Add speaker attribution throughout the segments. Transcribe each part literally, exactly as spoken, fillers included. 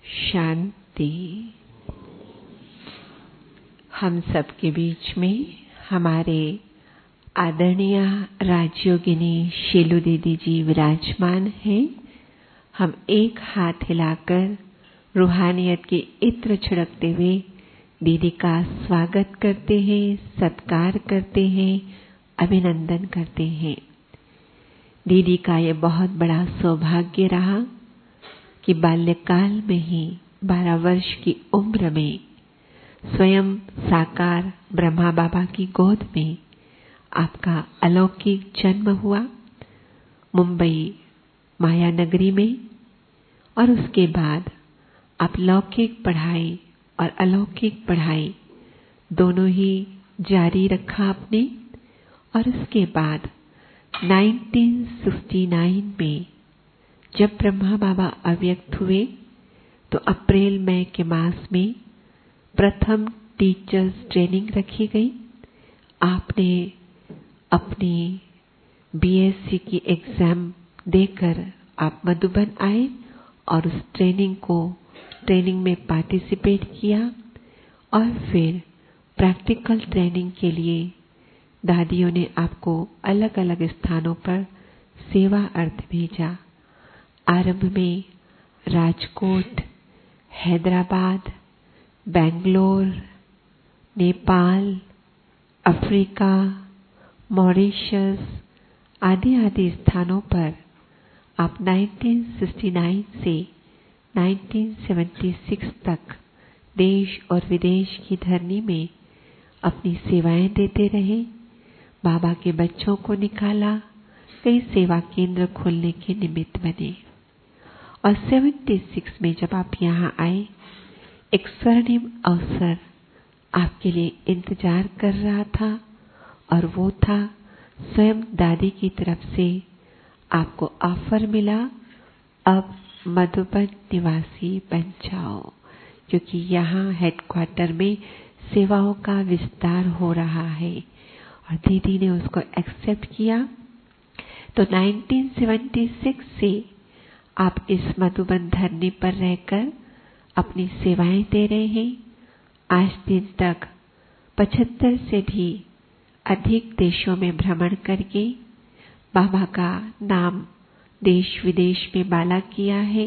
Speaker 1: शांति। हम सबके बीच में हमारे आदरणीय राजयोगिनी शीलू दीदी जी विराजमान हैं। हम एक हाथ हिलाकर रूहानियत की इत्र छिड़कते हुए दीदी का स्वागत करते हैं, सत्कार करते हैं, अभिनंदन करते हैं। दीदी का ये बहुत बड़ा सौभाग्य रहा कि बाल्यकाल में ही बारह वर्ष की उम्र में स्वयं साकार ब्रह्मा बाबा की गोद में आपका अलौकिक जन्म हुआ मुंबई माया नगरी में, और उसके बाद आप लौकिक पढ़ाई और अलौकिक पढ़ाई दोनों ही जारी रखा आपने। और उसके बाद उन्नीस सौ उनहत्तर में जब ब्रह्मा बाबा अव्यक्त हुए तो अप्रैल मई के मास में प्रथम टीचर्स ट्रेनिंग रखी गई। आपने अपनी बीएससी की एग्जाम देकर आप मधुबन आए और उस ट्रेनिंग को ट्रेनिंग में पार्टिसिपेट किया और फिर प्रैक्टिकल ट्रेनिंग के लिए दादियों ने आपको अलग अलग स्थानों पर सेवा अर्थ भेजा। आरंभ में राजकोट, हैदराबाद, बेंगलोर, नेपाल, अफ्रीका, मॉरिशस आदि आदि स्थानों पर आप उन्नीस सौ उनहत्तर से उन्नीस सौ छिहत्तर तक देश और विदेश की धरनी में अपनी सेवाएं देते रहे। बाबा के बच्चों को निकाला, कई सेवा केंद्र खोलने के निमित्त बने। और छिहत्तर में जब आप यहाँ आए, एक स्वर्णिम अवसर आपके लिए इंतजार कर रहा था और वो था स्वयं दादी की तरफ से आपको ऑफर मिला, अब मधुबन निवासी बन जाओ, क्योंकि यहाँ हेडक्वार्टर में सेवाओं का विस्तार हो रहा है। और दीदी ने उसको एक्सेप्ट किया। तो उन्नीस सौ छिहत्तर से आप इस मधुबन धरनी पर रहकर अपनी सेवाएं दे रहे हैं। आज दिन तक पचहत्तर से भी अधिक देशों में भ्रमण करके बाबा का नाम देश विदेश में बाला किया है।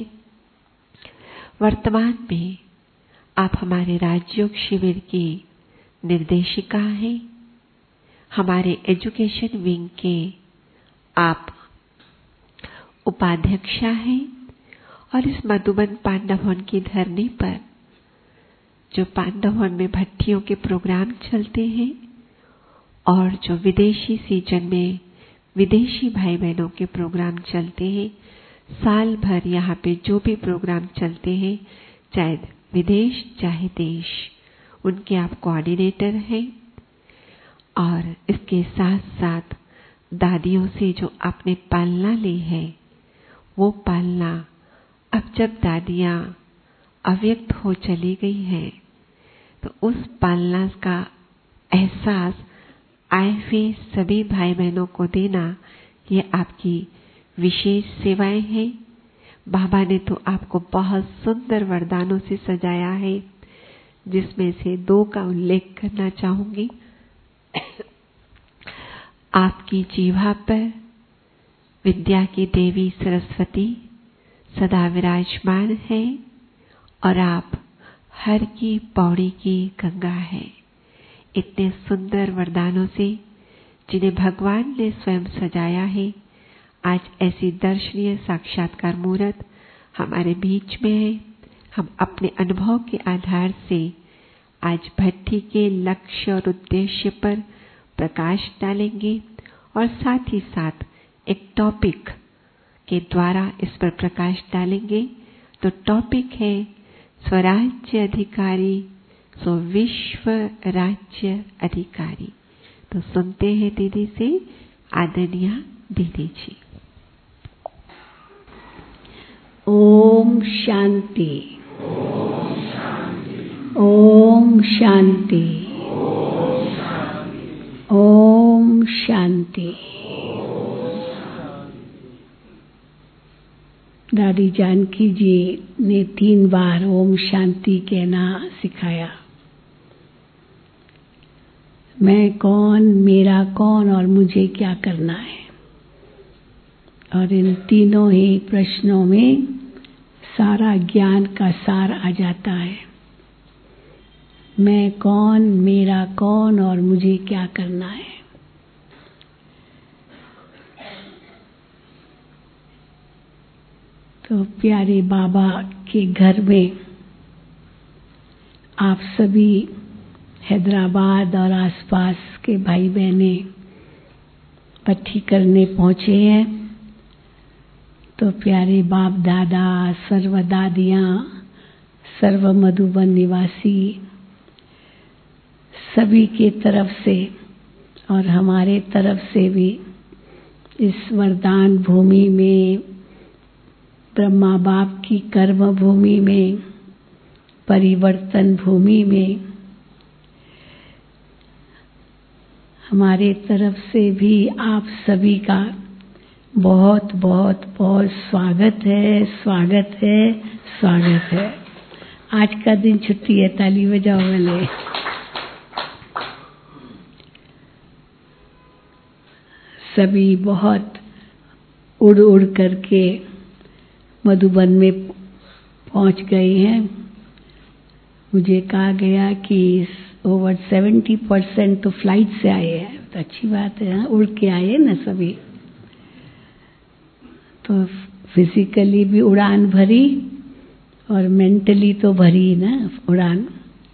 Speaker 1: वर्तमान में आप हमारे राजयोग शिविर की निर्देशिका हैं, हमारे एजुकेशन विंग के आप उपाध्यक्षा हैं। और इस मधुबन पांडव भवन की धरनी पर जो पांडव भवन में भट्टियों के प्रोग्राम चलते हैं और जो विदेशी सीजन में विदेशी भाई बहनों के प्रोग्राम चलते हैं, साल भर यहाँ पे जो भी प्रोग्राम चलते हैं, चाहे विदेश चाहे देश, उनके आप कोऑर्डिनेटर हैं। और इसके साथ साथ दादियों से जो आपने पालना ली है, वो पालना अब जब दादियाँ अव्यक्त हो चली गई हैं, तो उस पालना का एहसास आए हुए सभी भाई बहनों को देना, ये आपकी विशेष सेवाएं हैं। बाबा ने तो आपको बहुत सुंदर वरदानों से सजाया है, जिसमें से दो का उल्लेख करना चाहूंगी। आपकी जीवा पर विद्या की देवी सरस्वती सदा विराजमान है और आप हर की पौड़ी की गंगा है। इतने सुंदर वरदानों से जिन्हें भगवान ने स्वयं सजाया है, आज ऐसी दर्शनीय साक्षात्कार मूर्त हमारे बीच में है। हम अपने अनुभव के आधार से आज भट्टी के लक्ष्य और उद्देश्य पर प्रकाश डालेंगे और साथ ही साथ एक टॉपिक के द्वारा इस पर प्रकाश डालेंगे। तो टॉपिक है स्वराज्य अधिकारी सो विश्व राज्य अधिकारी। तो सुनते हैं दीदी से, आदरणीय दीदी जी।
Speaker 2: ओम शांति, ओम शांति, ओम शांति। हमारी जानकी जी ने तीन बार ओम शांति कहना सिखाया। मैं कौन, मेरा कौन और मुझे क्या करना है। और इन तीनों ही प्रश्नों में सारा ज्ञान का सार आ जाता है। मैं कौन, मेरा कौन और मुझे क्या करना है। तो प्यारे बाबा के घर में आप सभी हैदराबाद और आसपास के भाई बहने पट्टी करने पहुंचे हैं। तो प्यारे बाप दादा, सर्व दादियाँ, सर्व मधुबन निवासी सभी के तरफ से और हमारे तरफ से भी इस वरदान भूमि में, ब्रह्मा बाप की कर्म भूमि में, परिवर्तन भूमि में हमारे तरफ से भी आप सभी का बहुत बहुत बहुत स्वागत है, स्वागत है, स्वागत है। आज का दिन छुट्टी है, ताली बजाओ वाले। सभी बहुत उड़ उड़ करके मधुबन में पहुंच गए हैं। मुझे कहा गया कि ओवर सेवेंटी परसेंट तो फ्लाइट से आए हैं। तो अच्छी बात है, हाँ, उड़ के आए ना सभी। तो फिजिकली भी उड़ान भरी और मेंटली तो भरी ना उड़ान।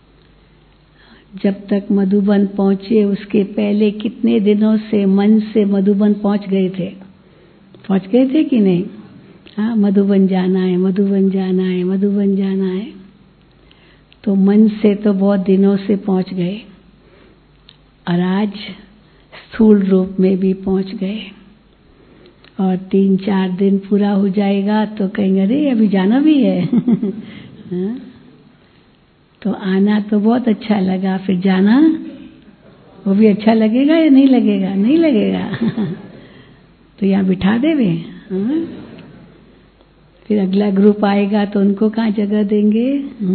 Speaker 2: जब तक मधुबन पहुंचे उसके पहले कितने दिनों से मन से मधुबन पहुंच गए थे। पहुंच गए थे कि नहीं? हाँ, मधुबन जाना है, मधुबन जाना है, मधुबन जाना है। तो मन से तो बहुत दिनों से पहुंच गए और आज स्थूल रूप में भी पहुंच गए। और तीन चार दिन पूरा हो जाएगा तो कहेंगे अरे अभी जाना भी है। हाँ? तो आना तो बहुत अच्छा लगा, फिर जाना वो भी अच्छा लगेगा या नहीं लगेगा? नहीं लगेगा। तो यहाँ बिठा देवे। हाँ? फिर अगला ग्रुप आएगा तो उनको कहाँ जगह देंगे?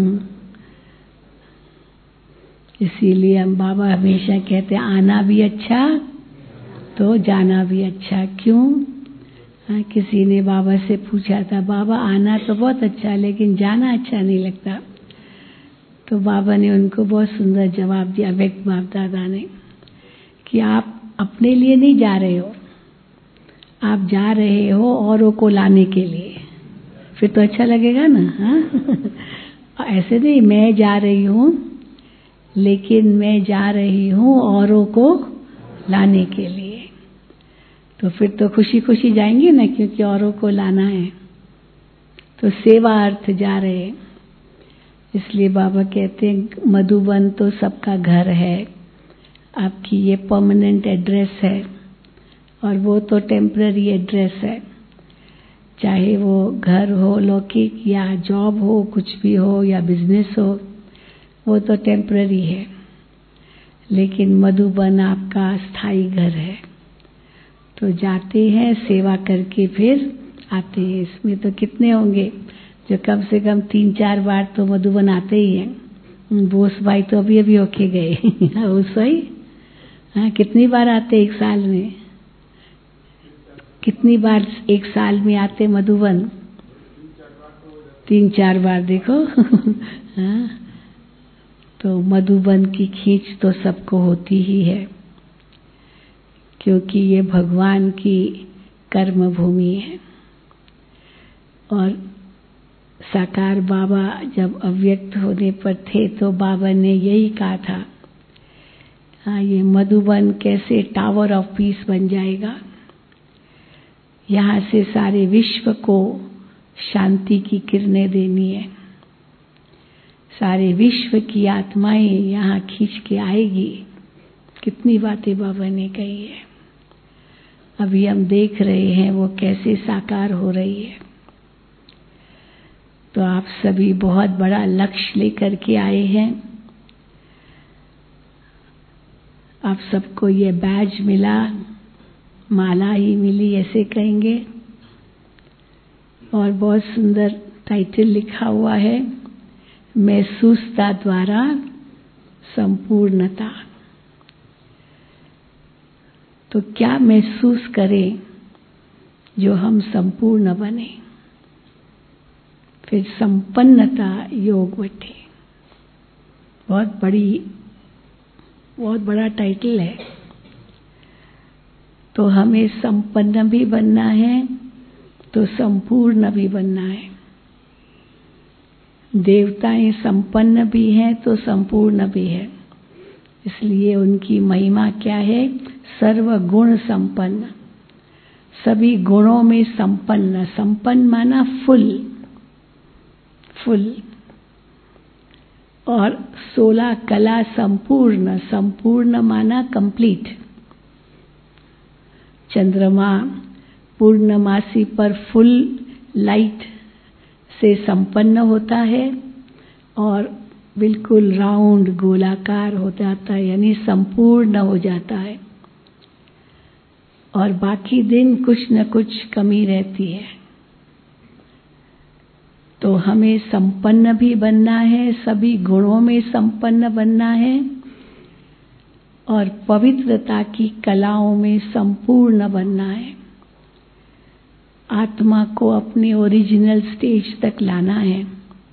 Speaker 2: इसीलिए हम बाबा हमेशा कहते हैं आना भी अच्छा तो जाना भी अच्छा। क्यों? हाँ, किसी ने बाबा से पूछा था, बाबा आना तो बहुत अच्छा लेकिन जाना अच्छा नहीं लगता। तो बाबा ने उनको बहुत सुंदर जवाब दिया, व्यक्त बाप दादा ने, कि आप अपने लिए नहीं जा रहे हो, आप जा रहे हो औरों को लाने के लिए। फिर तो अच्छा लगेगा ना। हाँ? ऐसे नहीं मैं जा रही हूँ लेकिन मैं जा रही हूँ औरों को लाने के लिए। तो फिर तो खुशी खुशी जाएंगे ना, क्योंकि औरों को लाना है। तो सेवा अर्थ जा रहे हैं। इसलिए बाबा कहते हैं मधुबन तो सबका घर है, आपकी ये परमानेंट एड्रेस है और वो तो टेम्पररी एड्रेस है। चाहे वो घर हो लौकिक या जॉब हो, कुछ भी हो, या बिजनेस हो, वो तो टेम्पररी है। लेकिन मधुबन आपका स्थायी घर है। तो जाते हैं सेवा करके फिर आते हैं। इसमें तो कितने होंगे जो कम से कम तीन चार बार तो मधुबन आते ही हैं। बोस भाई तो अभी अभी होके गए। बोस भाई, हाँ, कितनी बार आते एक साल में? कितनी बार एक साल में आते मधुबन? तीन चार बार। देखो। हाँ, तो मधुबन की खींच तो सबको होती ही है, क्योंकि ये भगवान की कर्म भूमि है। और साकार बाबा जब अव्यक्त होने पर थे तो बाबा ने यही कहा था, हाँ, ये मधुबन कैसे टावर ऑफ पीस बन जाएगा। यहाँ से सारे विश्व को शांति की किरणें देनी है। सारे विश्व की आत्माएं यहाँ खींच के आएगी। कितनी बातें बाबा ने कही है। अभी हम देख रहे हैं वो कैसे साकार हो रही है। तो आप सभी बहुत बड़ा लक्ष्य लेकर के आए हैं। आप सबको ये बैज मिला, माला ही मिली, ऐसे कहेंगे। और बहुत सुंदर टाइटल लिखा हुआ है, महसूसता द्वारा संपूर्णता। तो क्या महसूस करें जो हम संपूर्ण बने, फिर संपन्नता योग बटे। बहुत बड़ी बहुत बड़ा टाइटल है। तो हमें संपन्न भी बनना है तो संपूर्ण भी बनना है। देवताएं संपन्न भी हैं तो संपूर्ण भी है, इसलिए उनकी महिमा क्या है? सर्व गुण संपन्न, सभी गुणों में संपन्न। संपन्न माना फुल फुल और सोलह कला संपूर्ण, संपूर्ण माना कंप्लीट। चंद्रमा पूर्णमासी पर फुल लाइट से संपन्न होता है और बिल्कुल राउंड गोलाकार हो जाता है, यानी संपूर्ण हो जाता है। और बाकी दिन कुछ न कुछ कमी रहती है। तो हमें संपन्न भी बनना है, सभी गुणों में संपन्न बनना है और पवित्रता की कलाओं में संपूर्ण बनना है। आत्मा को अपने ओरिजिनल स्टेज तक लाना है।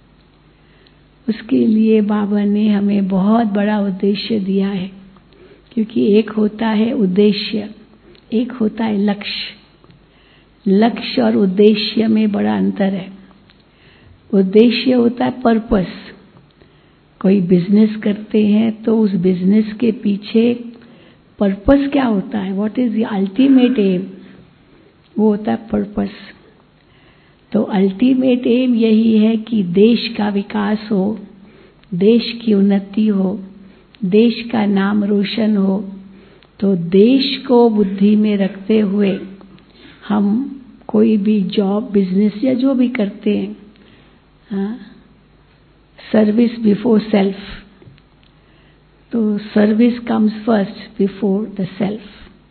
Speaker 2: उसके लिए बाबा ने हमें बहुत बड़ा उद्देश्य दिया है, क्योंकि एक होता है उद्देश्य, एक होता है लक्ष्य। लक्ष्य और उद्देश्य में बड़ा अंतर है। उद्देश्य होता है पर्पस। कोई बिजनेस करते हैं तो उस बिजनेस के पीछे पर्पस क्या होता है, what is the ultimate aim, वो होता है पर्पस। तो अल्टीमेट एम यही है कि देश का विकास हो, देश की उन्नति हो, देश का नाम रोशन हो। तो देश को बुद्धि में रखते हुए हम कोई भी जॉब, बिजनेस या जो भी करते हैं, हाँ, सर्विस बिफोर सेल्फ। तो service comes first before the self.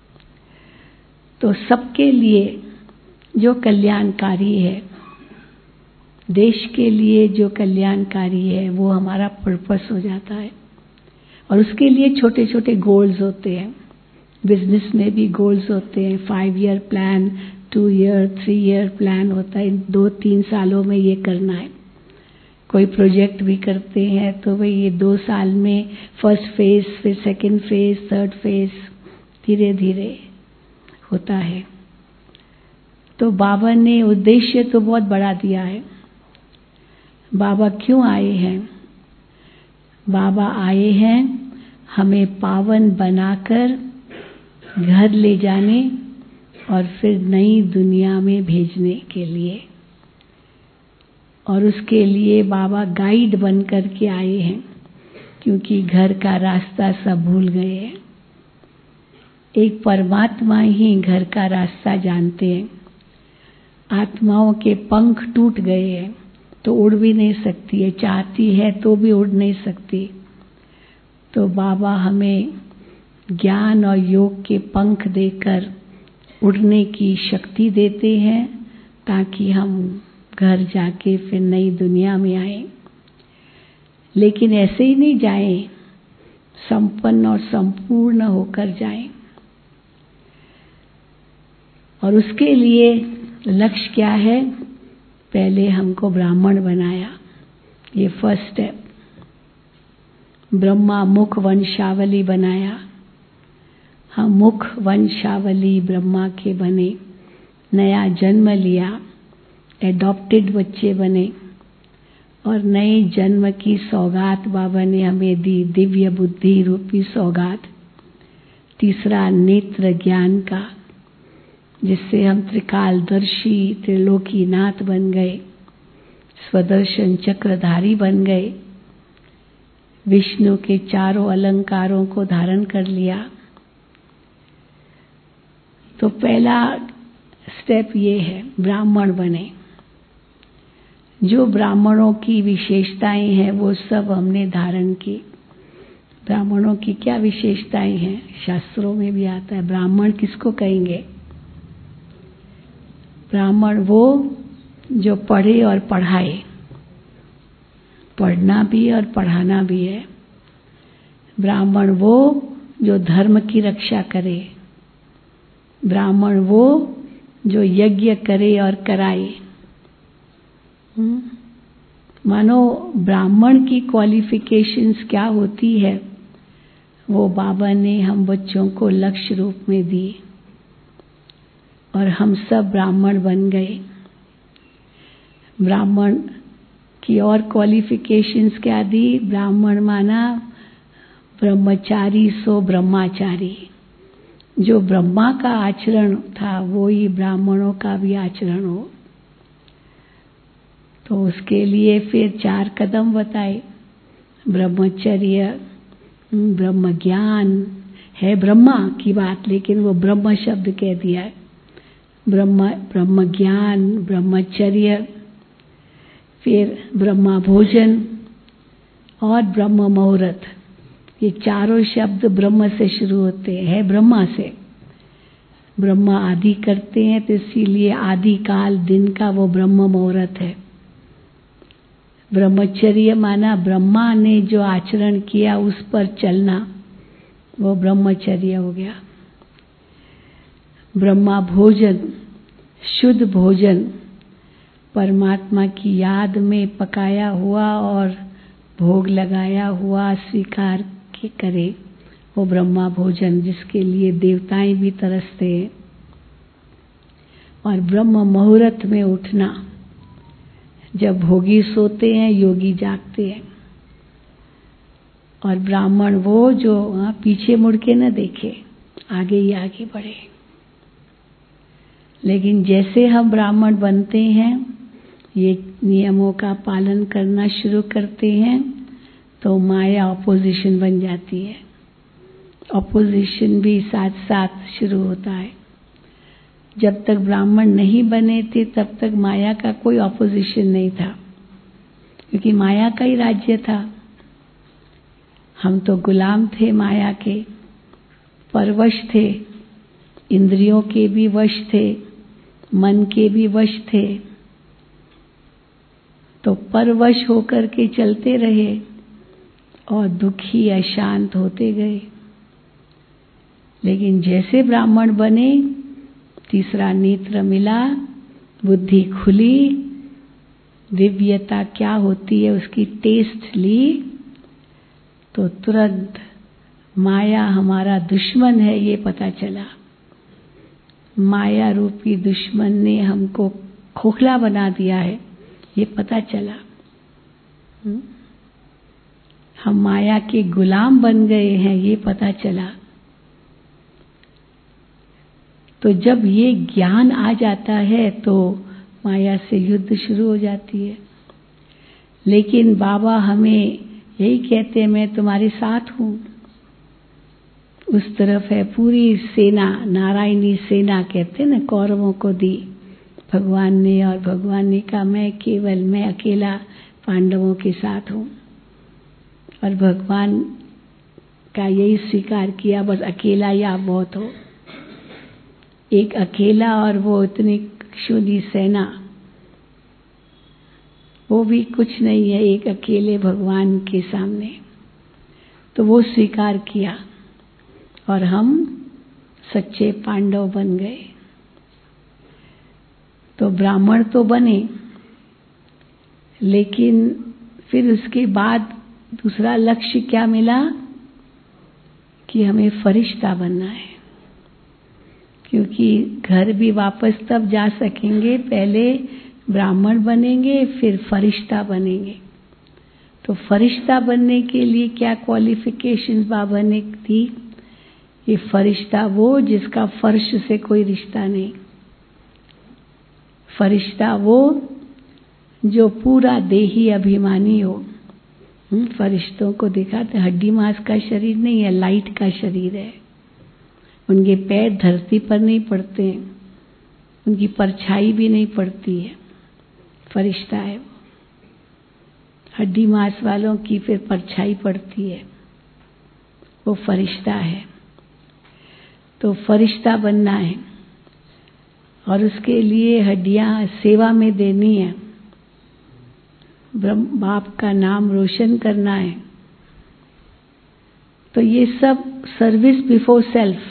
Speaker 2: तो सबके लिए जो कल्याणकारी है, देश के लिए जो कल्याणकारी है, वो हमारा पर्पस हो जाता है। और उसके लिए छोटे छोटे गोल्स होते हैं। बिजनेस में भी गोल्स होते हैं। Five year plan, two year three year plan होता है, दो तीन सालों में ये करना है। कोई प्रोजेक्ट भी करते हैं तो भाई ये दो साल में फर्स्ट फेज, फिर सेकंड फेज, थर्ड फेज, धीरे धीरे होता है। तो बाबा ने उद्देश्य तो बहुत बड़ा दिया है। बाबा क्यों आए हैं? बाबा आए हैं हमें पावन बनाकर घर ले जाने और फिर नई दुनिया में भेजने के लिए। और उसके लिए बाबा गाइड बन कर के आए हैं, क्योंकि घर का रास्ता सब भूल गए हैं। एक परमात्मा ही घर का रास्ता जानते हैं। आत्माओं के पंख टूट गए हैं तो उड़ भी नहीं सकती है, चाहती है तो भी उड़ नहीं सकती। तो बाबा हमें ज्ञान और योग के पंख देकर उड़ने की शक्ति देते हैं, ताकि हम घर जाके फिर नई दुनिया में आए। लेकिन ऐसे ही नहीं जाएं, संपन्न और संपूर्ण होकर जाएं। और उसके लिए लक्ष्य क्या है? पहले हमको ब्राह्मण बनाया, ये फर्स्ट स्टेप। ब्रह्मा मुख वंशावली बनाया, हम मुख वंशावली ब्रह्मा के बने, नया जन्म लिया, एडॉप्टेड बच्चे बने और नए जन्म की सौगात बाबा ने हमें दी, दिव्य बुद्धि रूपी सौगात। तीसरा नेत्र ज्ञान का, जिससे हम त्रिकालदर्शी त्रिलोकीनाथ बन गए, स्वदर्शन चक्रधारी बन गए, विष्णु के चारों अलंकारों को धारण कर लिया। तो पहला स्टेप ये है, ब्राह्मण बने। जो ब्राह्मणों की विशेषताएं हैं वो सब हमने धारण की। ब्राह्मणों की क्या विशेषताएं हैं? शास्त्रों में भी आता है। ब्राह्मण किसको कहेंगे? ब्राह्मण वो जो पढ़े और पढ़ाए, पढ़ना भी और पढ़ाना भी है। ब्राह्मण वो जो धर्म की रक्षा करे, ब्राह्मण वो जो यज्ञ करे और कराए। मानो ब्राह्मण की क्वालिफिकेशंस क्या होती है, वो बाबा ने हम बच्चों को लक्ष्य रूप में दी और हम सब ब्राह्मण बन गए। ब्राह्मण की और क्वालिफिकेशंस क्या दी? ब्राह्मण माना ब्रह्मचारी सो ब्रह्माचारी। जो ब्रह्मा का आचरण था वो ही ब्राह्मणों का भी आचरण हो। तो उसके लिए फिर चार कदम बताए। ब्रह्मचर्य, ब्रह्म ज्ञान है ब्रह्मा की बात, लेकिन वो ब्रह्म शब्द कह दिया है। ब्रह्म ब्रह्म ज्ञान, ब्रह्मचर्य, फिर ब्रह्मा भोजन और ब्रह्म मुहूर्त। ये चारों शब्द ब्रह्म से शुरू होते हैं, ब्रह्मा से। ब्रह्मा आदि करते हैं तो इसीलिए आदि काल दिन का वो ब्रह्म मुहूर्त है। ब्रह्मचर्य माना ब्रह्मा ने जो आचरण किया उस पर चलना, वो ब्रह्मचर्य हो गया। ब्रह्मा भोजन, शुद्ध भोजन, परमात्मा की याद में पकाया हुआ और भोग लगाया हुआ स्वीकार के करे, वो ब्रह्मा भोजन, जिसके लिए देवताएं भी तरसते हैं। और ब्रह्म मुहूर्त में उठना, जब भोगी सोते हैं योगी जागते हैं। और ब्राह्मण वो जो हाँ, पीछे मुड़ के न देखे, आगे ही आगे बढ़े। लेकिन जैसे हम ब्राह्मण बनते हैं, ये नियमों का पालन करना शुरू करते हैं, तो माया ऑपोजिशन बन जाती है। ऑपोजिशन भी साथ साथ शुरू होता है। जब तक ब्राह्मण नहीं बने थे तब तक माया का कोई ऑपोजिशन नहीं था, क्योंकि माया का ही राज्य था। हम तो गुलाम थे माया के, परवश थे, इंद्रियों के भी वश थे, मन के भी वश थे। तो परवश होकर के चलते रहे और दुखी अशांत होते गए। लेकिन जैसे ब्राह्मण बने, तीसरा नेत्र मिला, बुद्धि खुली, दिव्यता क्या होती है उसकी टेस्ट ली, तो तुरंत माया हमारा दुश्मन है ये पता चला। माया रूपी दुश्मन ने हमको खोखला बना दिया है ये पता चला। हम माया के गुलाम बन गए हैं ये पता चला। तो जब ये ज्ञान आ जाता है तो माया से युद्ध शुरू हो जाती है। लेकिन बाबा हमें यही कहते हैं, मैं तुम्हारे साथ हूँ। उस तरफ है पूरी सेना, नारायणी सेना कहते हैं ना, कौरवों को दी भगवान ने, और भगवान ने कहा मैं केवल मैं अकेला पांडवों के साथ हूँ। और भगवान का यही स्वीकार किया, बस अकेला ही आप बहुत हो। एक अकेला और वो इतनी क्षुद्र सेना, वो भी कुछ नहीं है एक अकेले भगवान के सामने। तो वो स्वीकार किया और हम सच्चे पांडव बन गए। तो ब्राह्मण तो बने, लेकिन फिर उसके बाद दूसरा लक्ष्य क्या मिला कि हमें फरिश्ता बनना है। क्योंकि घर भी वापस तब जा सकेंगे, पहले ब्राह्मण बनेंगे फिर फरिश्ता बनेंगे। तो फरिश्ता बनने के लिए क्या क्वालिफिकेशंस बाबा ने दी? ये फरिश्ता वो जिसका फर्श से कोई रिश्ता नहीं। फरिश्ता वो जो पूरा देही अभिमानी हो। फरिश्तों को दिखाते हड्डी मांस का शरीर नहीं है, लाइट का शरीर है। उनके पैर धरती पर नहीं पड़ते हैं, उनकी परछाई भी नहीं पड़ती है। फरिश्ता है वो। हड्डी मांस वालों की फिर परछाई पड़ती है, वो फरिश्ता है। तो फरिश्ता बनना है। और उसके लिए हड्डियां सेवा में देनी है, ब्रह्म बाप का नाम रोशन करना है। तो ये सब सर्विस बिफोर सेल्फ,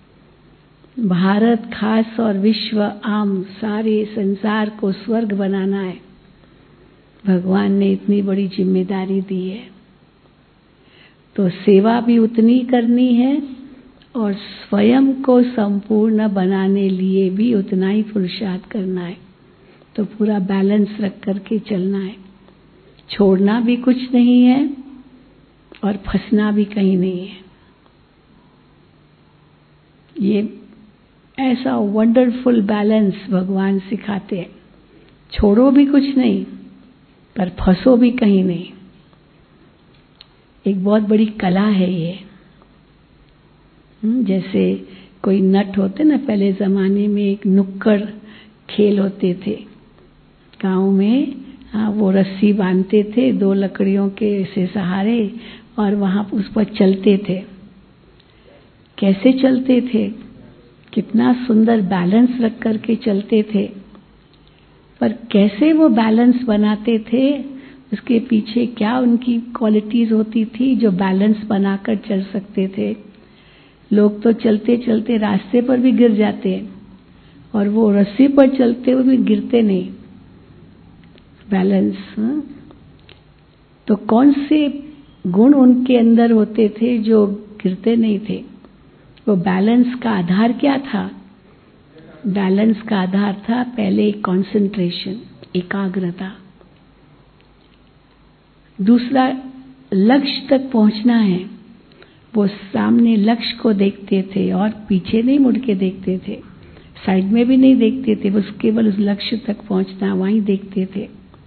Speaker 2: भारत खास और विश्व आम सारे संसार को स्वर्ग बनाना है। भगवान ने इतनी बड़ी जिम्मेदारी दी है, तो सेवा भी उतनी करनी है और स्वयं को संपूर्ण बनाने लिए भी उतना ही पुरुषार्थ करना है। तो पूरा बैलेंस रख करके चलना है, छोड़ना भी कुछ नहीं है और फंसना भी कहीं नहीं है। ये ऐसा वंडरफुल बैलेंस भगवान सिखाते हैं। छोड़ो भी कुछ नहीं पर फंसो भी कहीं नहीं। एक बहुत बड़ी कला है ये। जैसे कोई नट होते ना, पहले जमाने में एक नुक्कड़ खेल होते थे गांव में। हाँ, वो रस्सी बांधते थे दो लकड़ियों के से सहारे और वहां उस पर चलते थे। कैसे चलते थे, कितना सुंदर बैलेंस रख करके चलते थे। पर कैसे वो बैलेंस बनाते थे, उसके पीछे क्या उनकी क्वालिटीज होती थी जो बैलेंस बनाकर चल सकते थे। लोग तो चलते चलते रास्ते पर भी गिर जाते हैं और वो रस्सी पर चलते हुए भी गिरते नहीं। बैलेंस, हाँ? तो कौन से गुण उनके अंदर होते थे जो गिरते नहीं थे? वो बैलेंस का आधार क्या था? बैलेंस का आधार था पहले कंसंट्रेशन, एकाग्रता। दूसरा, लक्ष्य तक पहुंचना है। वो सामने लक्ष्य को देखते थे और पीछे नहीं मुड़ के देखते थे, साइड में भी नहीं देखते थे, बस केवल उस लक्ष्य तक पहुंचना वहीं देखते थे।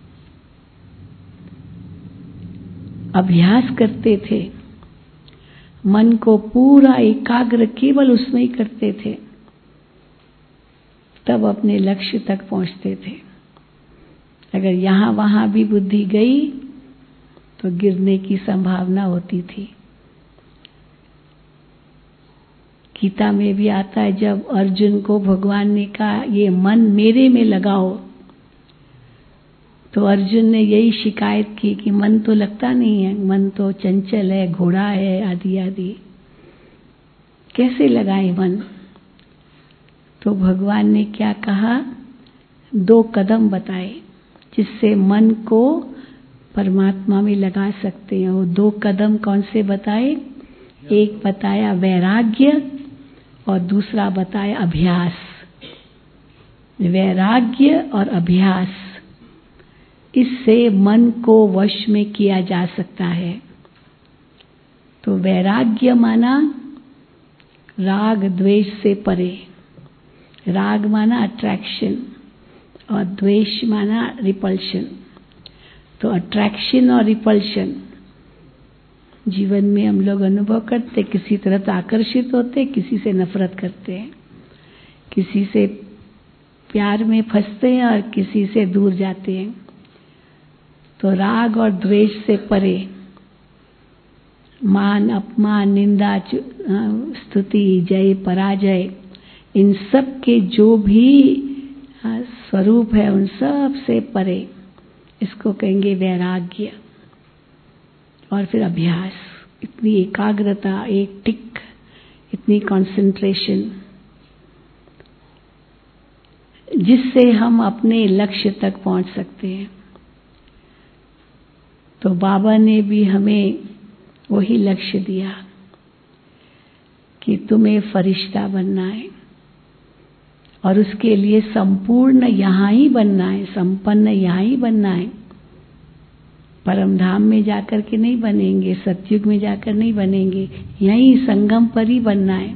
Speaker 2: अभ्यास करते थे, मन को पूरा एकाग्र केवल उसमें ही करते थे, तब अपने लक्ष्य तक पहुंचते थे। अगर यहां वहां भी बुद्धि गई तो गिरने की संभावना होती थी। गीता में भी आता है, जब अर्जुन को भगवान ने कहा ये मन मेरे में लगाओ, तो अर्जुन ने यही शिकायत की कि मन तो लगता नहीं है, मन तो चंचल है, घोड़ा है, आदि आदि, कैसे लगाए मन? तो भगवान ने क्या कहा, दो कदम बताए जिससे मन को परमात्मा में लगा सकते हैं। वो दो कदम कौन से बताए? एक बताया वैराग्य और दूसरा बताया अभ्यास। वैराग्य और अभ्यास, इससे मन को वश में किया जा सकता है। तो वैराग्य माना राग द्वेष से परे। राग माना अट्रैक्शन और द्वेष माना रिपल्शन। तो अट्रैक्शन और रिपल्शन जीवन में हम लोग अनुभव करते, किसी तरफ आकर्षित होते, किसी से नफरत करते हैं, किसी से प्यार में फंसते हैं और किसी से दूर जाते हैं। तो राग और द्वेष से परे, मान अपमान निंदा स्तुति जय पराजय, इन सब के जो भी स्वरूप है उन सब से परे, इसको कहेंगे वैराग्य। और फिर अभ्यास, इतनी एकाग्रता, एक टिक, इतनी कंसंट्रेशन, जिससे हम अपने लक्ष्य तक पहुंच सकते हैं। तो बाबा ने भी हमें वही लक्ष्य दिया कि तुम्हें फरिश्ता बनना है और उसके लिए संपूर्ण यहाँ ही बनना है, संपन्न यहाँ ही बनना है। परम धाम में जाकर के नहीं बनेंगे, सतयुग में जाकर नहीं बनेंगे, यहीं संगम पर ही बनना है।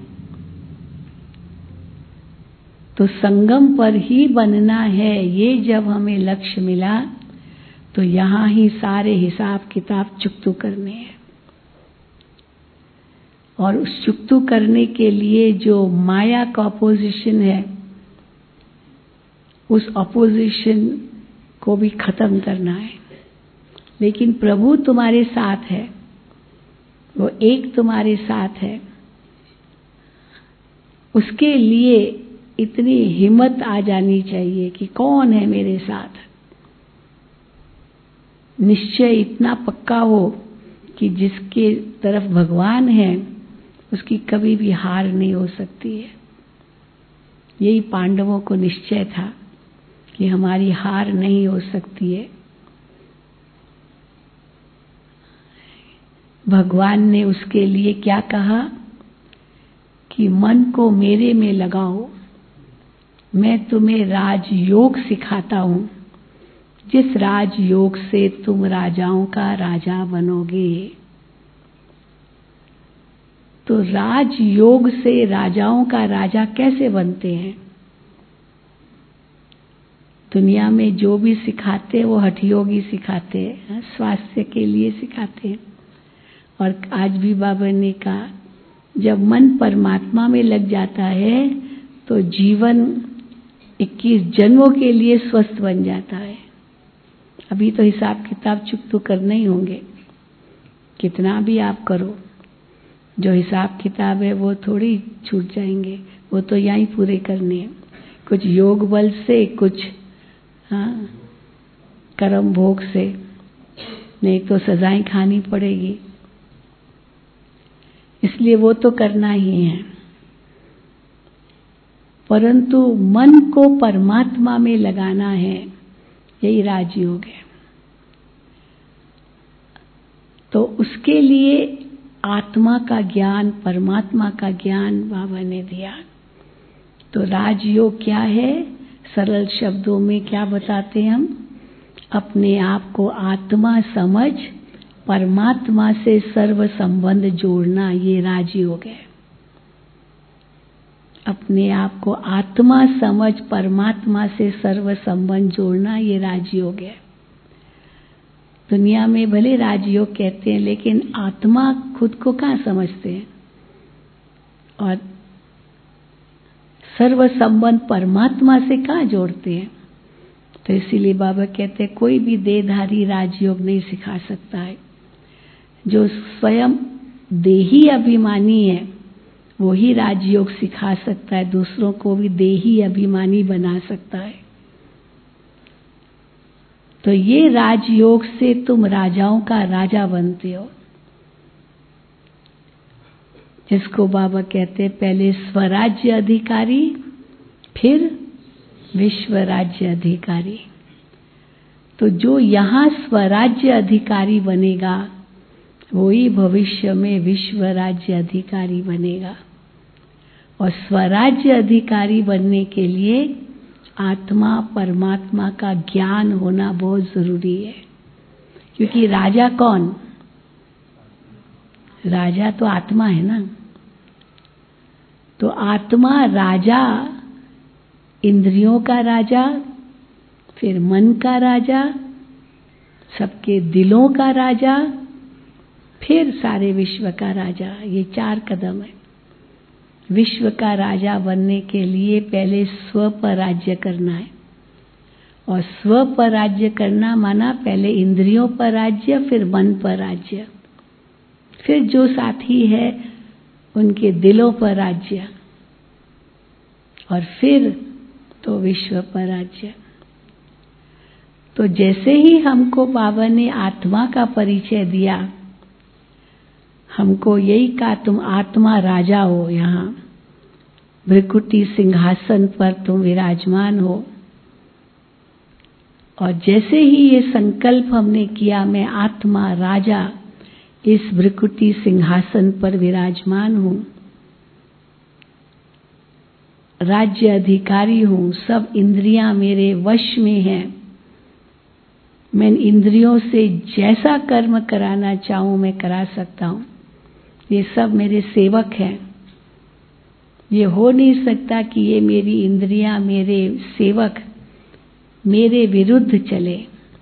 Speaker 2: तो संगम पर ही बनना है। ये जब हमें लक्ष्य मिला तो यहाँ ही सारे हिसाब किताब चुकतू करने हैं। और उस चुकतू करने के लिए जो माया का अपोजिशन है, उस अपोजिशन को भी खत्म करना है। लेकिन प्रभु तुम्हारे साथ है, वो एक तुम्हारे साथ है। उसके लिए इतनी हिम्मत आ जानी चाहिए कि कौन है मेरे साथ। निश्चय इतना पक्का हो कि जिसके तरफ भगवान है उसकी कभी भी हार नहीं हो सकती है। यही पांडवों को निश्चय था कि हमारी हार नहीं हो सकती है। भगवान ने उसके लिए क्या कहा कि मन को मेरे में लगाओ, मैं तुम्हें राजयोग सिखाता हूं, जिस राजयोग से तुम राजाओं का राजा बनोगे। तो राजयोग से राजाओं का राजा कैसे बनते हैं? दुनिया में जो भी सिखाते हैं वो हठयोगी सिखाते हैं, स्वास्थ्य के लिए सिखाते हैं। और आज भी बाबा ने कहा जब मन परमात्मा में लग जाता है तो जीवन इक्कीस जन्मों के लिए स्वस्थ बन जाता है। अभी तो हिसाब किताब चुप तो करने ही होंगे, कितना भी आप करो, जो हिसाब किताब है वो थोड़ी छूट जाएंगे, वो तो यहीं पूरे करने हैं। कुछ योग बल से, कुछ हाँ कर्म भोग से, नहीं तो सजाएं खानी पड़ेगी। इसलिए वो तो करना ही है, परंतु मन को परमात्मा में लगाना है, यही राजयोग है। तो उसके लिए आत्मा का ज्ञान, परमात्मा का ज्ञान बाबा ने दिया। तो राजयोग क्या है? सरल शब्दों में क्या बताते हैं हम? अपने आप को आत्मा समझ परमात्मा से सर्व संबंध जोड़ना, ये राजयोग है। अपने आप को आत्मा समझ परमात्मा से सर्व संबंध जोड़ना, ये राजयोग है। दुनिया में भले राजयोग कहते हैं, लेकिन आत्मा खुद को कहाँ समझते हैं? और सर्व संबंध परमात्मा से कहाँ जोड़ते हैं? तो इसीलिए बाबा कहते हैं कोई भी देहधारी राजयोग नहीं सिखा सकता है। जो स्वयं देही अभिमानी है वो ही राजयोग सिखा सकता है, दूसरों को भी देही अभिमानी बना सकता है। तो ये राजयोग से तुम राजाओं का राजा बनते हो, जिसको बाबा कहते हैं पहले स्वराज्य अधिकारी, फिर विश्व राज्य अधिकारी। तो जो यहाँ स्वराज्य अधिकारी बनेगा वही भविष्य में विश्व राज्य अधिकारी बनेगा। और स्वराज्य अधिकारी बनने के लिए आत्मा परमात्मा का ज्ञान होना बहुत जरूरी है। क्योंकि राजा कौन? राजा तो आत्मा है ना। तो आत्मा राजा, इंद्रियों का राजा, फिर मन का राजा, सबके दिलों का राजा, फिर सारे विश्व का राजा। ये चार कदम है। विश्व का राजा बनने के लिए पहले स्व पर राज्य करना है। और स्व पर राज्य करना माना पहले इंद्रियों पर राज्य, फिर मन पर राज्य, फिर जो साथी है उनके दिलों पर राज्य, और फिर तो विश्व पर राज्य। तो जैसे ही हमको बाबा ने आत्मा का परिचय दिया, हमको यही कहा तुम आत्मा राजा हो, यहाँ भृकुटी सिंहासन पर तुम विराजमान हो। और जैसे ही ये संकल्प हमने किया मैं आत्मा राजा इस भृकुटी सिंहासन पर विराजमान हूँ, राज्य अधिकारी हूँ, सब इंद्रियां मेरे वश में हैं, मैं इंद्रियों से जैसा कर्म कराना चाहूँ मैं करा सकता हूँ। ये सब मेरे सेवक हैं। ये हो नहीं सकता कि ये मेरी इंद्रियां, मेरे सेवक मेरे विरुद्ध चले।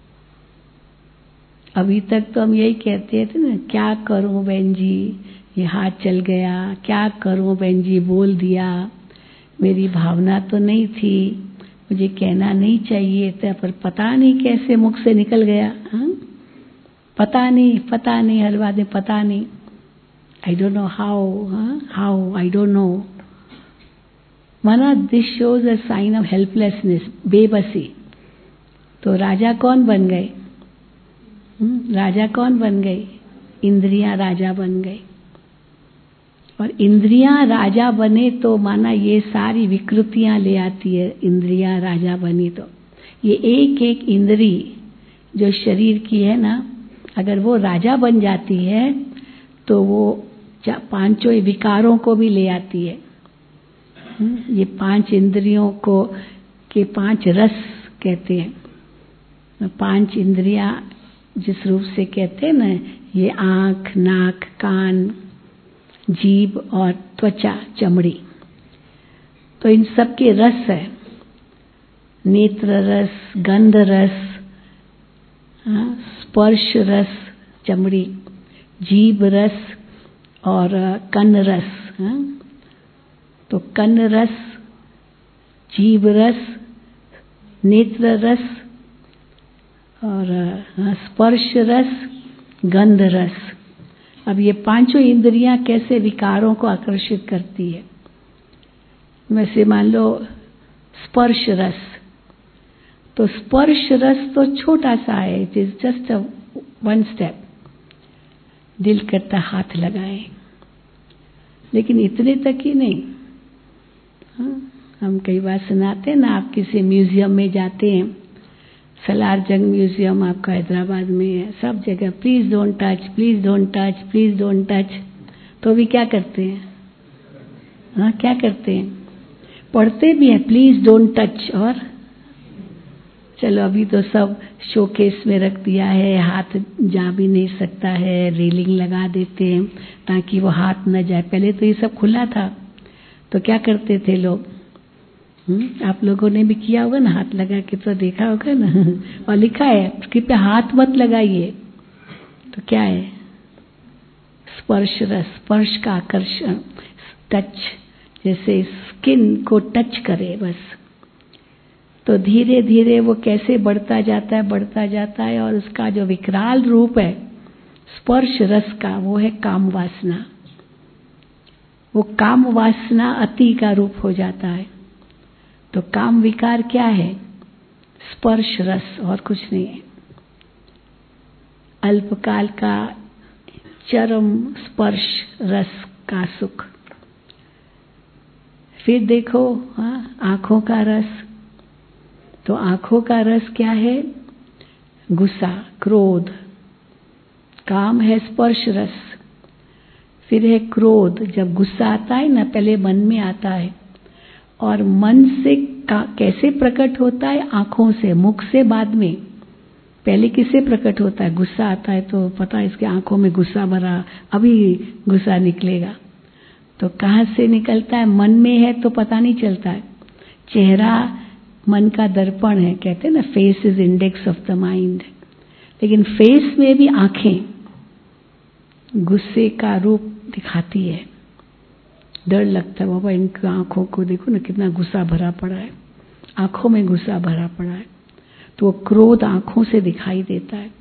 Speaker 2: अभी तक तो हम यही कहते थे ना, क्या करूं बहन जी, ये हाथ चल गया, क्या करूं बहन जी, बोल दिया, मेरी भावना तो नहीं थी, मुझे कहना नहीं चाहिए था, पर पता नहीं कैसे मुख से निकल गया। हा? पता नहीं, पता नहीं, हर बात में पता नहीं, I don't know how, how I don't know. माना this shows a sign of helplessness, बेबसी। तो राजा कौन बन गए? राजा कौन बन गई? इंद्रियां राजा बन गई। और इंद्रियां राजा बने तो माना ये सारी विकृतियां ले आती है। इंद्रियां राजा बनी तो ये एक एक इंद्री जो शरीर की है ना, अगर वो राजा बन जाती है तो वो पांचों विकारों को भी ले आती है। ये पांच इंद्रियों को के पांच रस कहते हैं। पांच इंद्रियां जिस रूप से कहते हैं ना, ये आंख, नाक, कान, जीभ और त्वचा, चमड़ी। तो इन सब के रस है, नेत्र रस, गंध रस, स्पर्श रस चमड़ी, जीभ रस और कर्ण रस। तो कर्ण रस, जीभ रस, नेत्र रस और स्पर्श रस, गंध रस। अब ये पांचों इंद्रियां कैसे विकारों को आकर्षित करती है। वैसे मान लो स्पर्श रस, तो स्पर्श रस तो छोटा सा है, it is just a one step. दिल करता हाथ लगाए, लेकिन इतने तक ही नहीं। हाँ, हम कई बार सुनाते हैं ना, आप किसी म्यूजियम में जाते हैं, सलारजंग म्यूजियम आपका हैदराबाद में है, सब जगह please don't touch, please don't touch, please don't touch. तो भी क्या करते हैं? हाँ, क्या करते हैं? पढ़ते भी हैं प्लीज डोंट टच। और चलो अभी तो सब शोकेस में रख दिया है, हाथ जा भी नहीं सकता है, रेलिंग लगा देते हैं ताकि वो हाथ न जाए। पहले तो ये सब खुला था, तो क्या करते थे लोग? हुँ? आप लोगों ने भी किया होगा ना, हाथ लगा के तो देखा होगा ना। और लिखा है कृपया हाथ मत लगाइए। तो क्या है? स्पर्श रस, स्पर्श का आकर्षण, टच, जैसे स्किन को टच करे बस। तो धीरे धीरे वो कैसे बढ़ता जाता है, बढ़ता जाता है, और उसका जो विकराल रूप है स्पर्श रस का, वो है काम वासना। वो काम वासना अति का रूप हो जाता है। तो काम विकार क्या है? स्पर्श रस, और कुछ नहीं है। अल्पकाल का चरम स्पर्श रस का सुख। फिर देखो, हाँ, आंखों का रस। तो आंखों का रस क्या है? गुस्सा, क्रोध। काम है स्पर्श रस। फिर है क्रोध, जब गुस्सा आता है ना, पहले मन में आता है, और मन से कैसे प्रकट होता है? आंखों से, मुख से बाद में। पहले किससे प्रकट होता है? गुस्सा आता है तो पता है इसके आंखों में गुस्सा भरा, अभी गुस्सा निकलेगा। तो कहाँ से निकलता है? मन में है तो पता नहीं चलता है। चेहरा मन का दर्पण है, कहते हैं ना, face is index of the mind. लेकिन फेस में भी आंखें गुस्से का रूप दिखाती है। डर लगता है, बाबा इनकी आंखों को देखो ना, कितना गुस्सा भरा पड़ा है, आंखों में गुस्सा भरा पड़ा है। तो वो क्रोध आंखों से दिखाई देता है।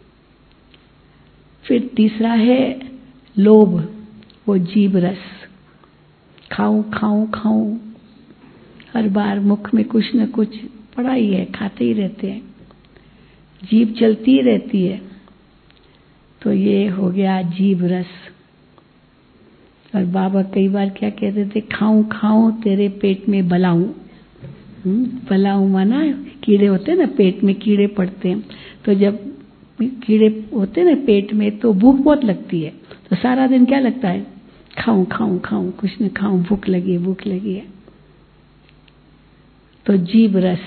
Speaker 2: फिर तीसरा है लोभ, वो जीभ रस। खाऊं खाऊं खाऊं, हर बार मुख में कुछ न कुछ पड़ा ही है, खाते ही रहते हैं, जीभ चलती रहती है। तो ये हो गया जीभ रस। और बाबा कई बार क्या कहते थे? खाऊं खाऊं तेरे पेट में बलाऊं। बलाऊं माना कीड़े होते हैं ना, पेट में कीड़े पड़ते हैं। तो जब कीड़े होते हैं ना पेट में, तो भूख बहुत लगती है। तो सारा दिन क्या लगता है? खाऊं खाऊं खाऊं, कुछ न खाऊं, भूख लगी है, भूख लगी है। तो जीभ रस।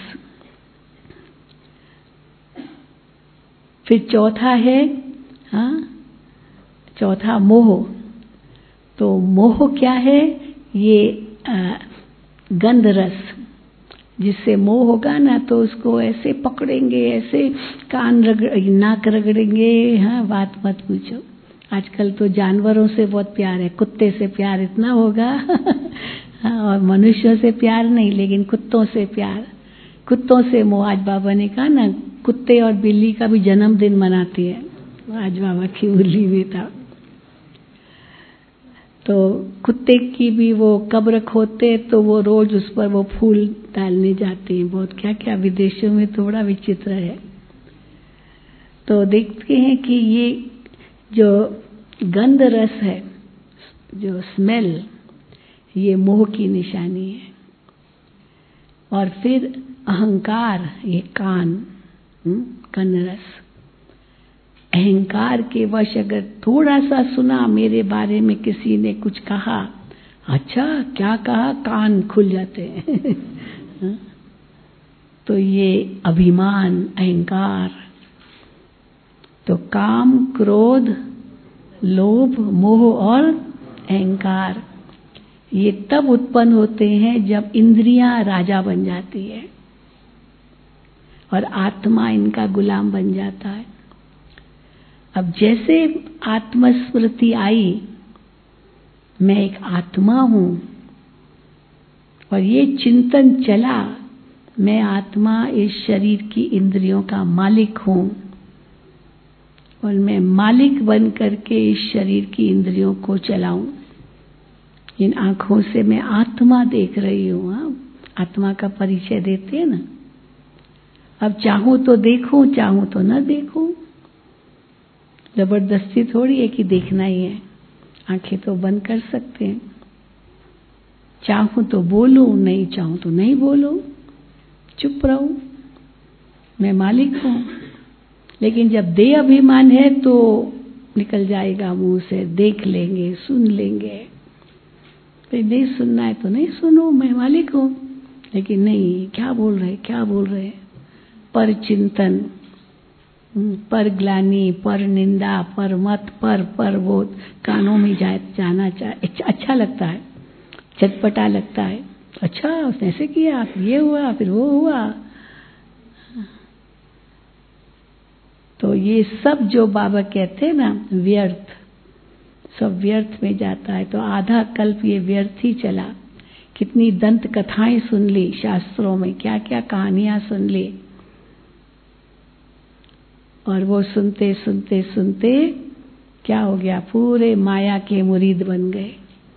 Speaker 2: फिर चौथा है, हाँ, चौथा मोह। तो मोह क्या है? ये आ, गंध रस। जिससे मोह होगा ना, तो उसको ऐसे पकड़ेंगे, ऐसे कान रगड़, नाक रगड़ेंगे। हाँ, बात मत पूछो। आजकल तो जानवरों से बहुत प्यार है, कुत्ते से प्यार इतना होगा। हाँ, और मनुष्यों से प्यार नहीं, लेकिन कुत्तों से प्यार, कुत्तों से मोह। आज बाबा ने कहा ना, कुत्ते और बिल्ली का भी जन्मदिन मनाती है। आज बाबा की मुरली में था। तो कुत्ते की भी वो कब्र खोदते तो वो रोज उस पर वो फूल डालने जाते हैं। बहुत क्या क्या विदेशों में तो बड़ा विचित्र है। तो देखते हैं कि ये जो गंध रस है, जो स्मेल, ये मोह की निशानी है। और फिर अहंकार, ये कान, कन रस, अहंकार के वश अगर थोड़ा सा सुना मेरे बारे में किसी ने कुछ कहा, अच्छा क्या कहा, कान खुल जाते हैं। तो ये अभिमान, अहंकार, तो काम, क्रोध, लोभ, मोह और अहंकार ये तब उत्पन्न होते हैं जब इंद्रियां राजा बन जाती है और आत्मा इनका गुलाम बन जाता है। अब जैसे आत्मस्मृति आई, मैं एक आत्मा हूं, और ये चिंतन चला, मैं आत्मा इस शरीर की इंद्रियों का मालिक हूं और मैं मालिक बन करके इस शरीर की इंद्रियों को चलाऊं। इन आंखों से मैं आत्मा देख रही हूं। हाँ, आत्मा का परिचय देते हैं ना। अब चाहूं तो देखूं, चाहूं तो न देखूं, जबरदस्ती थोड़ी है कि देखना ही है। आंखें तो बंद कर सकते हैं। चाहूं तो बोलूं, नहीं चाहूं तो नहीं बोलूं, चुप रहूं, मैं मालिक हूं। लेकिन जब देह अभिमान है तो निकल जाएगा मुंह से, देख लेंगे, सुन लेंगे। फिर नहीं सुनना है तो नहीं सुनो, मैं मालिक हूं। लेकिन नहीं, क्या बोल रहे क्या बोल रहे पर चिंतन, पर ग्लानि, पर निंदा, पर मत, पर पर वो कानों में जा, जाना चाहे, अच्छा लगता है, चटपटा लगता है। अच्छा उसने ऐसे किया, ये हुआ, फिर वो हुआ। तो ये सब जो बाबा कहते हैं ना व्यर्थ, सब व्यर्थ में जाता है। तो आधा कल्प ये व्यर्थ ही चला। कितनी दंत कथाएं सुन ली शास्त्रों में, क्या क्या कहानियां सुन ली, और वो सुनते सुनते सुनते क्या हो गया, पूरे माया के मुरीद बन गए।